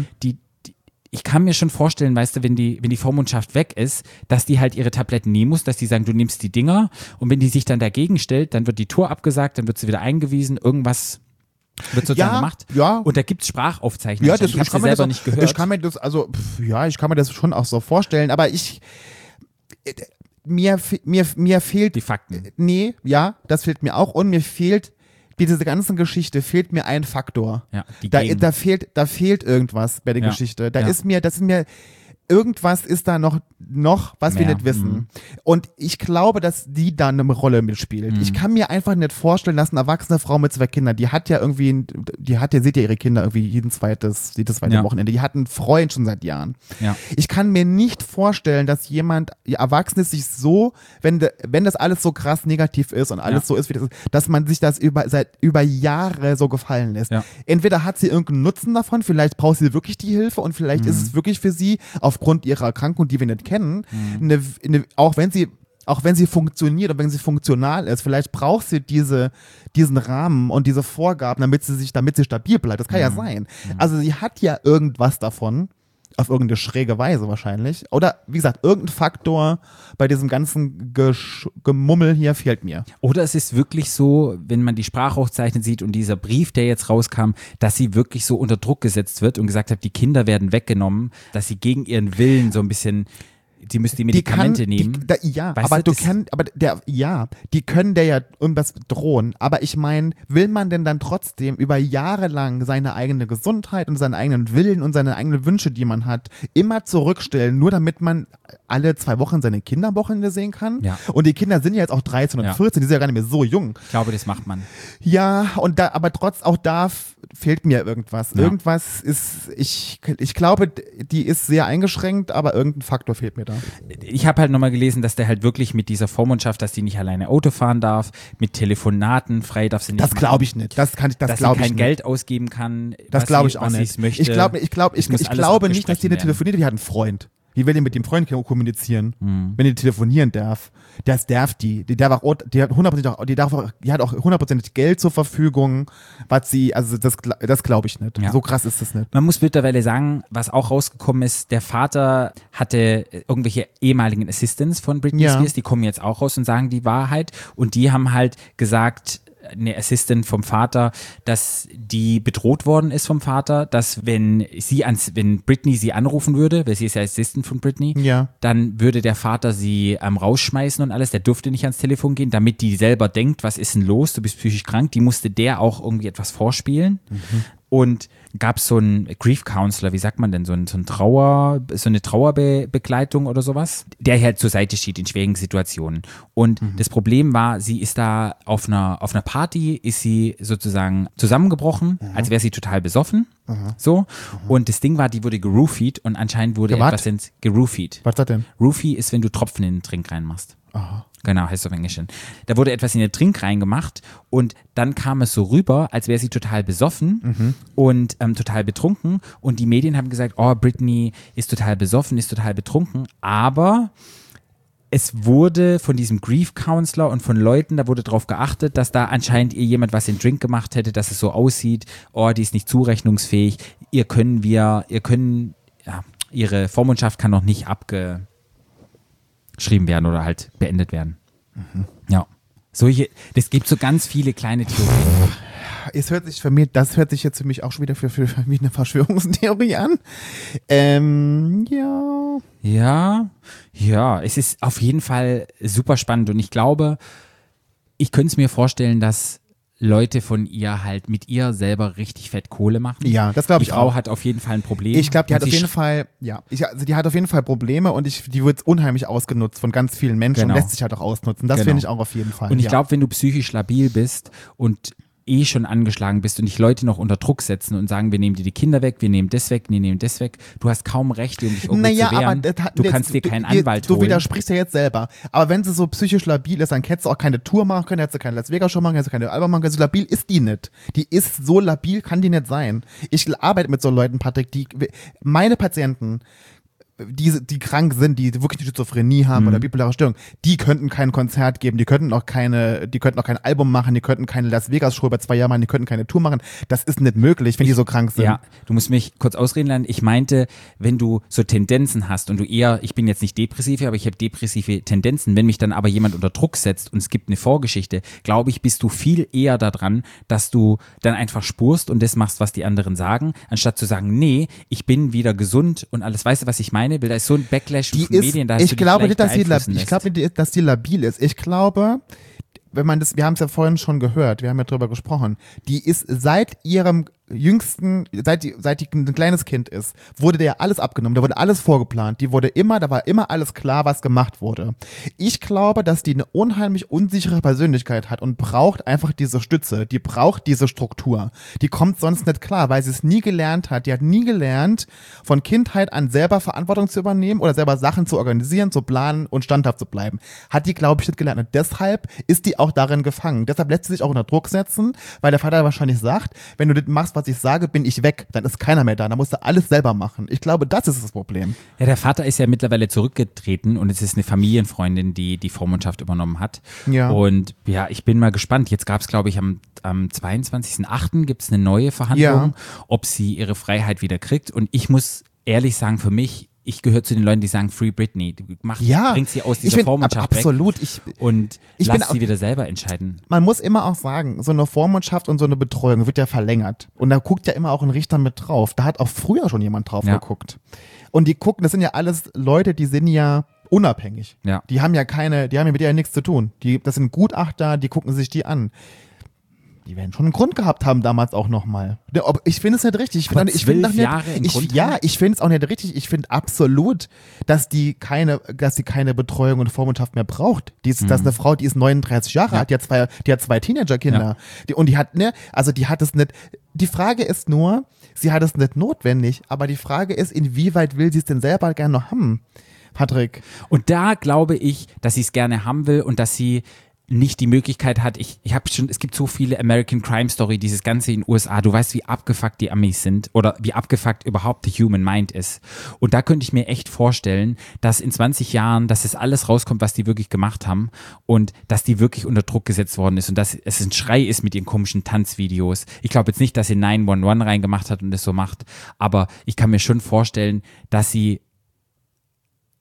Ich kann mir schon vorstellen, weißt du, wenn die Vormundschaft weg ist, dass die halt ihre Tabletten nehmen muss, dass die sagen, du nimmst die Dinger und wenn die sich dann dagegen stellt, dann wird die Tour abgesagt, dann wird sie wieder eingewiesen, irgendwas wird sozusagen gemacht. Ja. Und da gibt es Sprachaufzeichnungen. Ja, das, ich habe sie selber nicht gehört. Ich kann mir das schon auch so vorstellen, aber mir fehlt die Fakten. Nee, ja, das fehlt mir auch und mir fehlt diese ganze Geschichte fehlt mir ein Faktor. Ja, die Da Gegen- fehlt irgendwas bei der Ja. Geschichte. Ja. Irgendwas ist da noch was wir Mehr. nicht wissen. Und ich glaube, dass die da eine Rolle mitspielt. Ich kann mir einfach nicht vorstellen, dass eine erwachsene Frau mit 2 Kindern, seht ja ihre Kinder irgendwie jedes zweite Ja. Wochenende. Die hat einen Freund schon seit Jahren. Ja. Ich kann mir nicht vorstellen, dass jemand Erwachsenes sich so, wenn das alles so krass negativ ist und alles so ist, wie das ist, dass man sich das über Jahre so gefallen lässt. Ja. Entweder hat sie irgendeinen Nutzen davon, vielleicht braucht sie wirklich die Hilfe und vielleicht ist es wirklich für sie aufgrund ihrer Erkrankung, die wir nicht kennen, auch wenn sie funktioniert und wenn sie funktional ist, vielleicht braucht sie diesen Rahmen und diese Vorgaben, damit sie stabil bleibt. Das kann ja sein. Also sie hat ja irgendwas davon, auf irgendeine schräge Weise wahrscheinlich. Oder wie gesagt, irgendein Faktor bei diesem ganzen Gemummel hier fehlt mir. Oder es ist wirklich so, wenn man die Sprachaufzeichnung sieht und dieser Brief, der jetzt rauskam, dass sie wirklich so unter Druck gesetzt wird und gesagt hat, die Kinder werden weggenommen, dass sie gegen ihren Willen so ein bisschen, sie müsste die Medikamente nehmen. Die können der ja irgendwas drohen. Aber ich meine, will man denn dann trotzdem über Jahre lang seine eigene Gesundheit und seinen eigenen Willen und seine eigenen Wünsche, die man hat, immer zurückstellen, nur damit man alle 2 Wochen seine Kinder am Wochenende sehen kann? Ja. Und die Kinder sind ja jetzt auch 13 und Ja. 14, die sind ja gar nicht mehr so jung. Ich glaube, das macht man. Ja, aber auch da fehlt mir irgendwas. Ja. Irgendwas ist, ich glaube, die ist sehr eingeschränkt, aber irgendein Faktor fehlt mir da. Ich habe halt nochmal gelesen, dass der halt wirklich mit dieser Vormundschaft, dass die nicht alleine Auto fahren darf, mit Telefonaten frei darf sie nicht Das machen, glaube ich nicht. Das dass sie glaube ich kein nicht. Geld ausgeben kann. Das was glaube sie- ich auch was sie nicht. es möchte. Ich glaube Es muss alles nicht, dass die abgesprochen eine werden. telefoniert, die hat einen Freund. Wie will die mit dem Freund kommunizieren, Hm. wenn die telefonieren darf? Das darf die. Die darf auch, die hat 100% Geld zur Verfügung, was sie, also das glaube ich nicht. Ja. So krass ist das nicht. Man muss mittlerweile sagen, was auch rausgekommen ist, der Vater hatte irgendwelche ehemaligen Assistants von Britney Ja. Spears, die kommen jetzt auch raus und sagen die Wahrheit und die haben halt gesagt, eine Assistant vom Vater, dass die bedroht worden ist vom Vater, dass wenn Britney sie anrufen würde, weil sie ist ja Assistant von Britney, Ja. dann würde der Vater sie rausschmeißen und alles, der durfte nicht ans Telefon gehen, damit die selber denkt, was ist denn los, du bist psychisch krank, die musste der auch irgendwie etwas vorspielen. Und gab es so einen Grief Counselor, wie sagt man denn, so eine Trauerbegleitung oder sowas, der halt zur Seite steht in schwierigen Situationen. Und das Problem war, sie ist da auf einer Party, ist sie sozusagen zusammengebrochen, als wäre sie total besoffen. So. Und das Ding war, die wurde geroofied und anscheinend wurde geroofied. Was ist das denn? Roofie ist, wenn du Tropfen in den Trink reinmachst. Aha. Genau, heißt es auf Englisch. Da wurde etwas in den Trink reingemacht und dann kam es so rüber, als wäre sie total besoffen und total betrunken und die Medien haben gesagt, oh, Britney ist total besoffen, ist total betrunken, aber es wurde von diesem Grief Counselor und von Leuten, da wurde darauf geachtet, dass da anscheinend ihr jemand was in den Drink gemacht hätte, dass es so aussieht, oh, die ist nicht zurechnungsfähig, ihre Vormundschaft kann noch nicht abgeschrieben werden oder halt beendet werden. Ja. Das gibt so ganz viele kleine Theorien. Das hört sich jetzt für mich auch schon wieder für mich eine Verschwörungstheorie an. Ja. Ja, es ist auf jeden Fall super spannend und ich glaube, ich könnte es mir vorstellen, dass Leute von ihr halt mit ihr selber richtig fett Kohle machen. Ja, das glaube ich auch. Die Frau auch. hat auf jeden Fall ein Problem. Ich glaube, die hat auf jeden Fall, die hat auf jeden Fall Probleme und die wird unheimlich ausgenutzt von ganz vielen Menschen und lässt sich halt auch ausnutzen. Das finde ich auch auf jeden Fall. Und ich glaube, wenn du psychisch labil bist und schon angeschlagen bist und dich Leute noch unter Druck setzen und sagen, wir nehmen dir die Kinder weg, wir nehmen das weg, wir nehmen das weg. Du hast kaum Recht, um dich irgendwie zu wehren. Du kannst dir keinen Anwalt holen. Du widersprichst ja jetzt selber. Aber wenn sie so psychisch labil ist, dann hättest du auch keine Tour machen können, hättest du keine Las Vegas Show machen können, hättest du keine Album machen können. So labil ist die nicht. Die ist so labil, kann die nicht sein. Ich arbeite mit so Leuten, Patrick, meine Patienten, die krank sind, die wirklich eine Schizophrenie haben oder bipolare Störung, die könnten kein Konzert geben, die könnten auch kein Album machen, die könnten keine Las Vegas Show über 2 Jahre machen, die könnten keine Tour machen. Das ist nicht möglich, wenn die so krank sind. Ja, du musst mich kurz ausreden lassen. Ich meinte, wenn du so Tendenzen hast und ich bin jetzt nicht depressiv, aber ich habe depressive Tendenzen, wenn mich dann aber jemand unter Druck setzt und es gibt eine Vorgeschichte, glaube ich, bist du viel eher daran, dass du dann einfach spurst und das machst, was die anderen sagen, anstatt zu sagen, nee, ich bin wieder gesund und alles. Weißt du, was ich meine? Da ist so ein Backlash von Medien, da hast ich glaube nicht, dass die labil ist. Ich glaube, wir haben es ja vorhin schon gehört, wir haben ja drüber gesprochen, die ist seit ihrem seit die ein kleines Kind ist, wurde der alles abgenommen, da wurde alles vorgeplant, da war immer alles klar, was gemacht wurde. Ich glaube, dass die eine unheimlich unsichere Persönlichkeit hat und braucht einfach diese Stütze, die braucht diese Struktur. Die kommt sonst nicht klar, weil sie es nie gelernt hat. Die hat nie gelernt, von Kindheit an selber Verantwortung zu übernehmen oder selber Sachen zu organisieren, zu planen und standhaft zu bleiben. Hat die, glaube ich, nicht gelernt. Und deshalb ist die auch darin gefangen. Deshalb lässt sie sich auch unter Druck setzen, weil der Vater wahrscheinlich sagt, wenn du das machst, was ich sage, bin ich weg. Dann ist keiner mehr da. Dann musst du alles selber machen. Ich glaube, das ist das Problem. Ja, der Vater ist ja mittlerweile zurückgetreten und es ist eine Familienfreundin, die die Vormundschaft übernommen hat. Ja. Und ja, ich bin mal gespannt. Jetzt gab es, glaube ich, am 22.08. gibt es eine neue Verhandlung, ob sie ihre Freiheit wieder kriegt. Und ich muss ehrlich sagen, für mich, ich gehöre zu den Leuten, die sagen, Free Britney. Bringt sie aus dieser Vormundschaft absolut, weg und lass sie wieder selber entscheiden. Man muss immer auch sagen, so eine Vormundschaft und so eine Betreuung wird ja verlängert. Und da guckt ja immer auch ein Richter mit drauf. Da hat auch früher schon jemand drauf geguckt. Und die gucken, das sind ja alles Leute, die sind ja unabhängig. Ja. Die haben ja mit ihr ja nichts zu tun. Das sind Gutachter, die gucken sich die an. Die werden schon einen Grund gehabt haben damals auch nochmal. Ich finde es nicht richtig. Ich finde es auch nicht richtig. Ich finde absolut, dass die keine Betreuung und Vormundschaft mehr braucht. Das ist eine Frau, die ist 39 Jahre alt, die hat zwei Teenagerkinder. Ja. Die hat es nicht. Die Frage ist nur, sie hat es nicht notwendig, aber die Frage ist, inwieweit will sie es denn selber gerne noch haben, Patrick? Und da glaube ich, dass sie es gerne haben will und dass sie nicht die Möglichkeit hat, es gibt so viele American Crime Story, dieses Ganze in den USA, du weißt, wie abgefuckt die Amis sind oder wie abgefuckt überhaupt the human mind ist. Und da könnte ich mir echt vorstellen, dass in 20 Jahren, dass es alles rauskommt, was die wirklich gemacht haben und dass die wirklich unter Druck gesetzt worden ist und dass es ein Schrei ist mit ihren komischen Tanzvideos. Ich glaube jetzt nicht, dass sie 911 reingemacht hat und das so macht, aber ich kann mir schon vorstellen, dass sie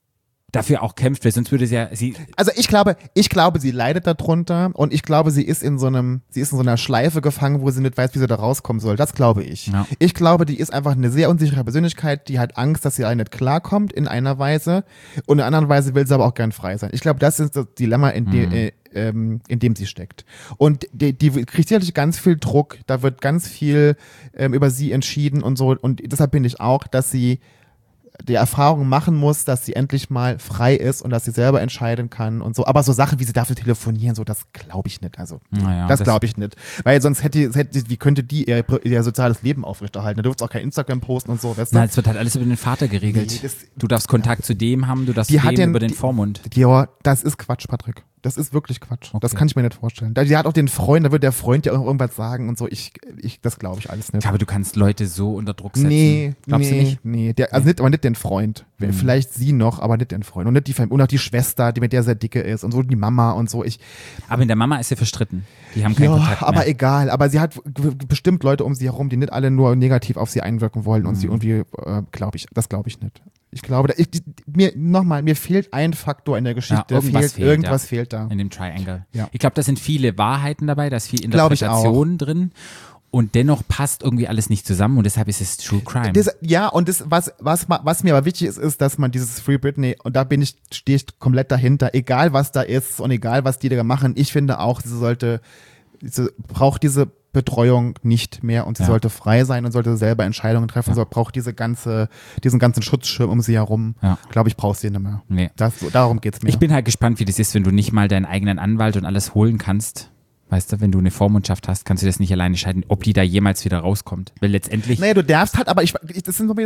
dafür auch kämpft, weil sonst würde sie Also ich glaube, sie leidet darunter und ich glaube, sie ist in so einer Schleife gefangen, wo sie nicht weiß, wie sie da rauskommen soll. Das glaube ich. Ja. Ich glaube, die ist einfach eine sehr unsichere Persönlichkeit, die hat Angst, dass sie nicht klarkommt in einer Weise und in einer anderen Weise will sie aber auch gern frei sein. Ich glaube, das ist das Dilemma, in dem sie steckt. Und die kriegt sicherlich ganz viel Druck, da wird ganz viel über sie entschieden und so und deshalb bin ich auch, dass sie die Erfahrung machen muss, dass sie endlich mal frei ist und dass sie selber entscheiden kann und so. Aber so Sachen, wie sie dafür telefonieren, so, das glaube ich nicht. Also, das glaube ich nicht. Weil sonst wie könnte die ihr soziales Leben aufrechterhalten? Da dürfte auch kein Instagram posten und so, weißt du? Na, es wird halt alles über den Vater geregelt. Nee, du darfst Kontakt zu dem haben, du darfst über den Vormund. Ja, das ist Quatsch, Patrick. Das ist wirklich Quatsch. Okay. Das kann ich mir nicht vorstellen. Die hat auch den Freund, da wird der Freund ja auch irgendwas sagen und so. Das glaube ich alles nicht. Aber du kannst Leute so unter Druck setzen. Glaubst du nicht? Nee. Aber nicht den Freund. Vielleicht sie noch, aber nicht den Freund. Und nicht die Familie. Und auch die Schwester, mit der sehr dicke ist und so, die Mama und so. Aber in der Mama ist sie verstritten. Die haben keinen Kontakt mehr. Aber egal. Aber sie hat bestimmt Leute um sie herum, die nicht alle nur negativ auf sie einwirken wollen und sie irgendwie, das glaube ich nicht. Ich glaube, mir fehlt ein Faktor in der Geschichte. Irgendwas fehlt da. In dem Triangle. Ja. Ich glaube, da sind viele Wahrheiten dabei, da ist viel Interpretation drin. Und dennoch passt irgendwie alles nicht zusammen und deshalb ist es True Crime. Was mir aber wichtig ist, dass man dieses Free Britney, und da stehe ich komplett dahinter, egal was da ist und egal was die da machen, ich finde auch, sie braucht diese Betreuung nicht mehr und sie sollte frei sein und sollte selber Entscheidungen treffen, braucht diesen ganzen Schutzschirm um sie herum. Ja. Glaube ich, brauchst du nicht mehr. Nee. Darum geht's mir. Ich bin halt gespannt, wie das ist, wenn du nicht mal deinen eigenen Anwalt und alles holen kannst. Weißt du, wenn du eine Vormundschaft hast, kannst du das nicht alleine entscheiden, ob die da jemals wieder rauskommt. Weil letztendlich. Naja, du darfst halt, aber ich weiß nicht, wie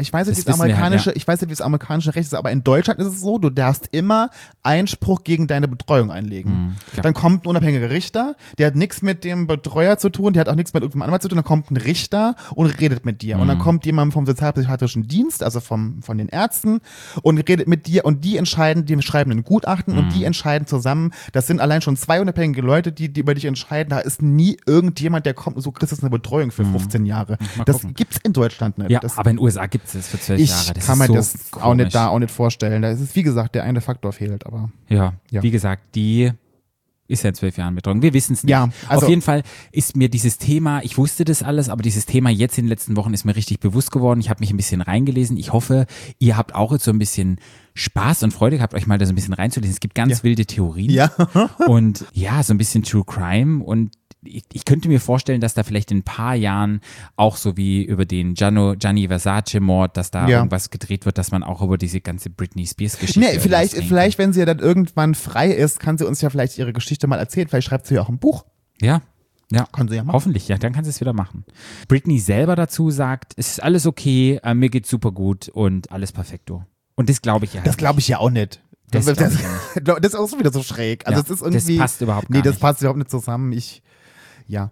das amerikanische Recht ist, aber in Deutschland ist es so, du darfst immer Einspruch gegen deine Betreuung einlegen. Dann kommt ein unabhängiger Richter, der hat nichts mit dem Betreuer zu tun, der hat auch nichts mit irgendeinem Anwalt zu tun, dann kommt ein Richter und redet mit dir. Und dann kommt jemand vom sozialpsychiatrischen Dienst, also von den Ärzten, und redet mit dir und die schreiben ein Gutachten und die entscheiden zusammen. Das sind allein schon 2 unabhängige Leute, die über dich entscheiden, da ist nie irgendjemand, der kommt und so kriegst du eine Betreuung für 15 Jahre. Das gibt's in Deutschland nicht. Ja, aber in den USA gibt es das für 12 Jahre. Ich kann mir das auch nicht vorstellen. Da ist es, wie gesagt, der eine Faktor fehlt, aber. Ja, wie gesagt, die ist ja in 12 Jahren Betreuung. Wir wissen es nicht. Ja, also auf jeden Fall ist mir dieses Thema, ich wusste das alles, aber dieses Thema jetzt in den letzten Wochen ist mir richtig bewusst geworden. Ich habe mich ein bisschen reingelesen. Ich hoffe, ihr habt auch jetzt so ein bisschen Spaß und Freude gehabt, euch mal da so ein bisschen reinzulesen. Es gibt ganz wilde Theorien. Ja. Und so ein bisschen True Crime und ich könnte mir vorstellen, dass da vielleicht in ein paar Jahren auch so wie über den Gianni Versace-Mord, dass da irgendwas gedreht wird, dass man auch über diese ganze Britney Spears-Geschichte vielleicht, wenn sie ja dann irgendwann frei ist, kann sie uns ja vielleicht ihre Geschichte mal erzählen. Vielleicht schreibt sie ja auch ein Buch. Ja. Kann sie ja machen. Hoffentlich, dann kann sie es wieder machen. Britney selber dazu sagt, es ist alles okay, mir geht's super gut und alles perfekto. Und das glaube ich ja. Das glaube ich ja auch nicht. Das ist auch so wieder so schräg. Also das ist irgendwie. Das passt überhaupt nicht. Nee, das passt überhaupt nicht zusammen. Ja,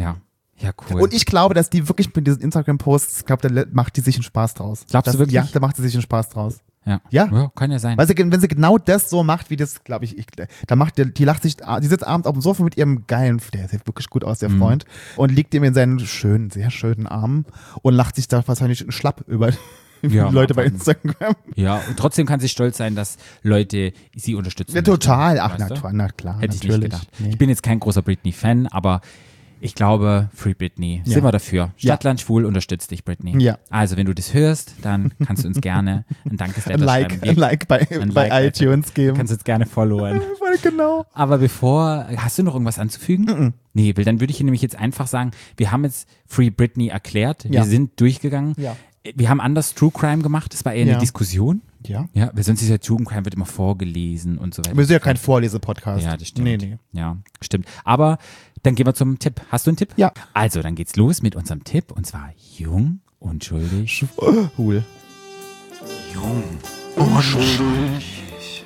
cool. Und ich glaube, dass die wirklich mit diesen Instagram-Posts, ich glaube, da macht die sich einen Spaß draus. Glaubst du wirklich? Ja, da macht sie sich einen Spaß draus. Ja, kann ja sein. Weil wenn sie genau das so macht, wie das, glaube ich, die lacht sich, die sitzt abends auf dem Sofa mit ihrem geilen, der sieht wirklich gut aus, der Freund, und liegt ihm in seinen sehr schönen Armen und lacht sich da wahrscheinlich schlapp über Leute bei Instagram. Ja, und trotzdem kann sie stolz sein, dass Leute sie unterstützen. Ja, total. Ach, na klar. Hätte ich nicht gedacht. Nee. Ich bin jetzt kein großer Britney-Fan, aber ich glaube, Free Britney. Sind wir dafür. Stadtland Schwul unterstützt dich, Britney. Ja. Also, wenn du das hörst, dann kannst du uns gerne ein Dankesletter schreiben. Ein Like bei iTunes geben. Kannst uns gerne followen. Genau. Aber hast du noch irgendwas anzufügen? Nee, weil dann würde ich hier nämlich jetzt einfach sagen, wir haben jetzt Free Britney erklärt. Wir sind durchgegangen. Ja. Wir haben anders True Crime gemacht. Das war eher eine Diskussion. Ja. Ja, weil sonst ist ja True Crime wird immer vorgelesen und so weiter. Wir sind ja kein Vorlese-Podcast. Ja, das stimmt. Nee. Ja, stimmt. Aber dann gehen wir zum Tipp. Hast du einen Tipp? Ja. Also, dann geht's los mit unserem Tipp und zwar jung, unschuldig. Schwul. Jung, unschuldig.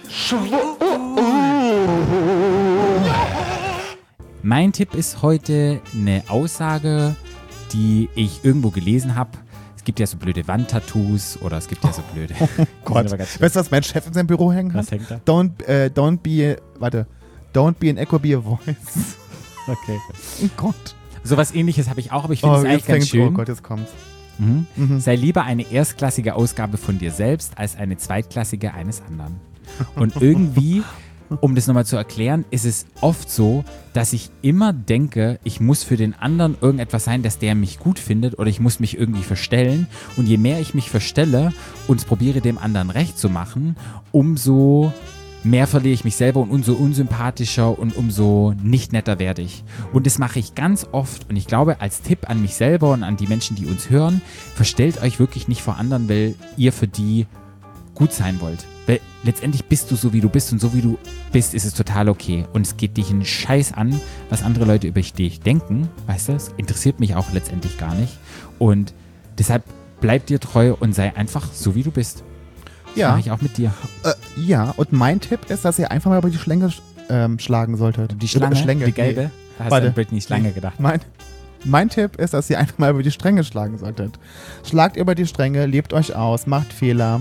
Mein Tipp ist heute eine Aussage, die ich irgendwo gelesen habe. Es gibt ja so blöde Wandtattoos oder es gibt ja so blöde. Oh Gott. Weißt du, was mein Chef in seinem Büro hängen hat? Was hängt da? Don't be an echo, be a voice. Okay. Oh Gott. Sowas ähnliches habe ich auch, aber ich finde es eigentlich ganz schön. Oh Gott, jetzt kommt's. Sei lieber eine erstklassige Ausgabe von dir selbst als eine zweitklassige eines anderen. Und irgendwie, um das nochmal zu erklären, ist es oft so, dass ich immer denke, ich muss für den anderen irgendetwas sein, dass der mich gut findet oder ich muss mich irgendwie verstellen. Und je mehr ich mich verstelle und probiere, dem anderen recht zu machen, umso mehr verliere ich mich selber und umso unsympathischer und umso nicht netter werde ich. Und das mache ich ganz oft. Und ich glaube, als Tipp an mich selber und an die Menschen, die uns hören, verstellt euch wirklich nicht vor anderen, weil ihr für die gut sein wollt. Weil letztendlich bist du so, wie du bist und so, wie du bist, ist es total okay. Und es geht dich einen Scheiß an, was andere Leute über dich denken. Weißt du, es interessiert mich auch letztendlich gar nicht. Und deshalb bleib dir treu und sei einfach so, wie du bist. Das mache ich auch mit dir. Ja, und mein Tipp ist, dass ihr einfach mal über die Schlange schlagen solltet. Die Schlange, die gelbe? Nee. Da hast Warte. du an Britney Schlange gedacht. Mein Tipp ist, dass ihr einfach mal über die Stränge schlagen solltet. Schlagt über die Stränge, lebt euch aus, macht Fehler.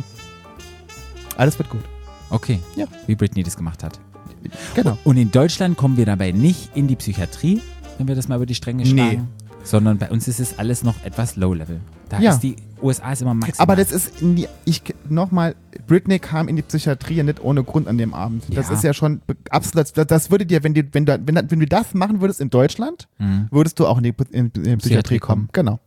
Alles wird gut. Okay, Ja. wie Britney das gemacht hat. Genau. Und in Deutschland kommen wir dabei nicht in die Psychiatrie, wenn wir das mal über die Stränge schlagen. Sondern bei uns ist es alles noch etwas Low-Level. Da Ja. ist die USA ist immer maximal. Aber das ist, nochmal, Britney kam in die Psychiatrie nicht ohne Grund an dem Abend. Das Ja. ist ja schon absolut, das würde dir, wenn du das machen würdest in Deutschland, würdest du auch in die Psychiatrie kommen. Genau.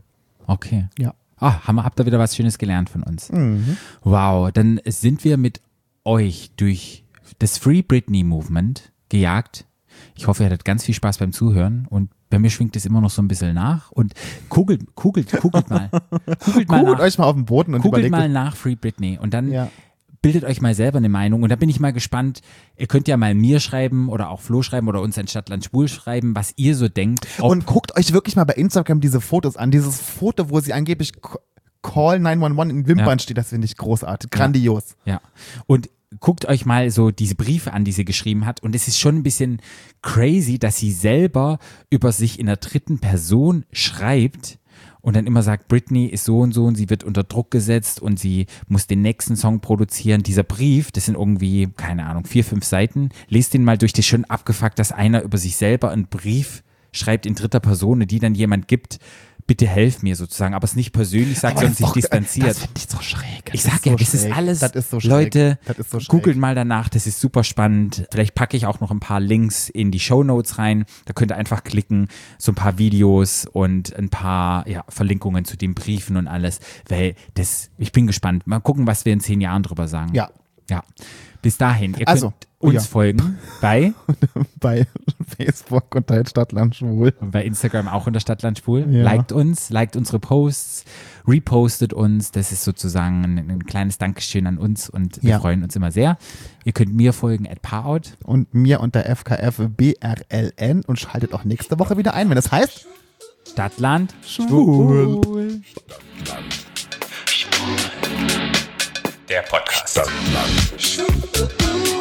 Okay. Ja. Habt ihr wieder was Schönes gelernt von uns. Wow, dann sind wir mit euch durch das Free Britney Movement gejagt. Ich hoffe, ihr hattet ganz viel Spaß beim Zuhören und bei mir schwingt es immer noch so ein bisschen nach und kugelt mal. Googelt euch mal auf den Boden und Googelt überlegt. mal nach Free Britney und dann Ja. bildet euch mal selber eine Meinung und da bin ich mal gespannt. Ihr könnt ja mal mir schreiben oder auch Flo schreiben oder uns ein Stadtland Schwul schreiben, was ihr so denkt. Und guckt euch wirklich mal bei Instagram diese Fotos an. Dieses Foto, wo sie angeblich Call 911 in Wimpern steht, das finde ich großartig. Grandios. Ja. Und guckt euch mal so diese Briefe an, die sie geschrieben hat. Und es ist schon ein bisschen crazy, dass sie selber über sich in der dritten Person schreibt und dann immer sagt, Britney ist so und sie wird unter Druck gesetzt und sie muss den nächsten Song produzieren. Dieser Brief, das sind irgendwie, keine Ahnung, 4-5 Seiten. Lest den mal durch, das ist schon abgefuckt, dass einer über sich selber einen Brief schreibt in dritter Person, die dann jemand gibt. Bitte helf mir sozusagen, aber es nicht persönlich sagt, sondern sich distanziert. Das finde ich so schräg. Ich sag ja, das ist alles, Das ist so schräg. Leute, Das ist so schräg. googelt mal danach, das ist super spannend. Vielleicht packe ich auch noch ein paar Links in die Shownotes rein. Da könnt ihr einfach klicken, so ein paar Videos und ein paar Verlinkungen zu den Briefen und alles. Weil ich bin gespannt. Mal gucken, was wir in 10 Jahren drüber sagen. Ja. Ja. Bis dahin, ihr Also, könnt uns folgen bei Facebook unter Stadtland Schwul. bei Instagram auch unter Stadtland Schwul. Ja. Liked uns, liked unsere Posts, repostet uns. Das ist sozusagen ein kleines Dankeschön an uns und wir freuen uns immer sehr. Ihr könnt mir folgen @Parout. Und mir unter FKFBRLN und schaltet auch nächste Woche wieder ein, wenn es heißt Stadtland Schwul. Der Podcast.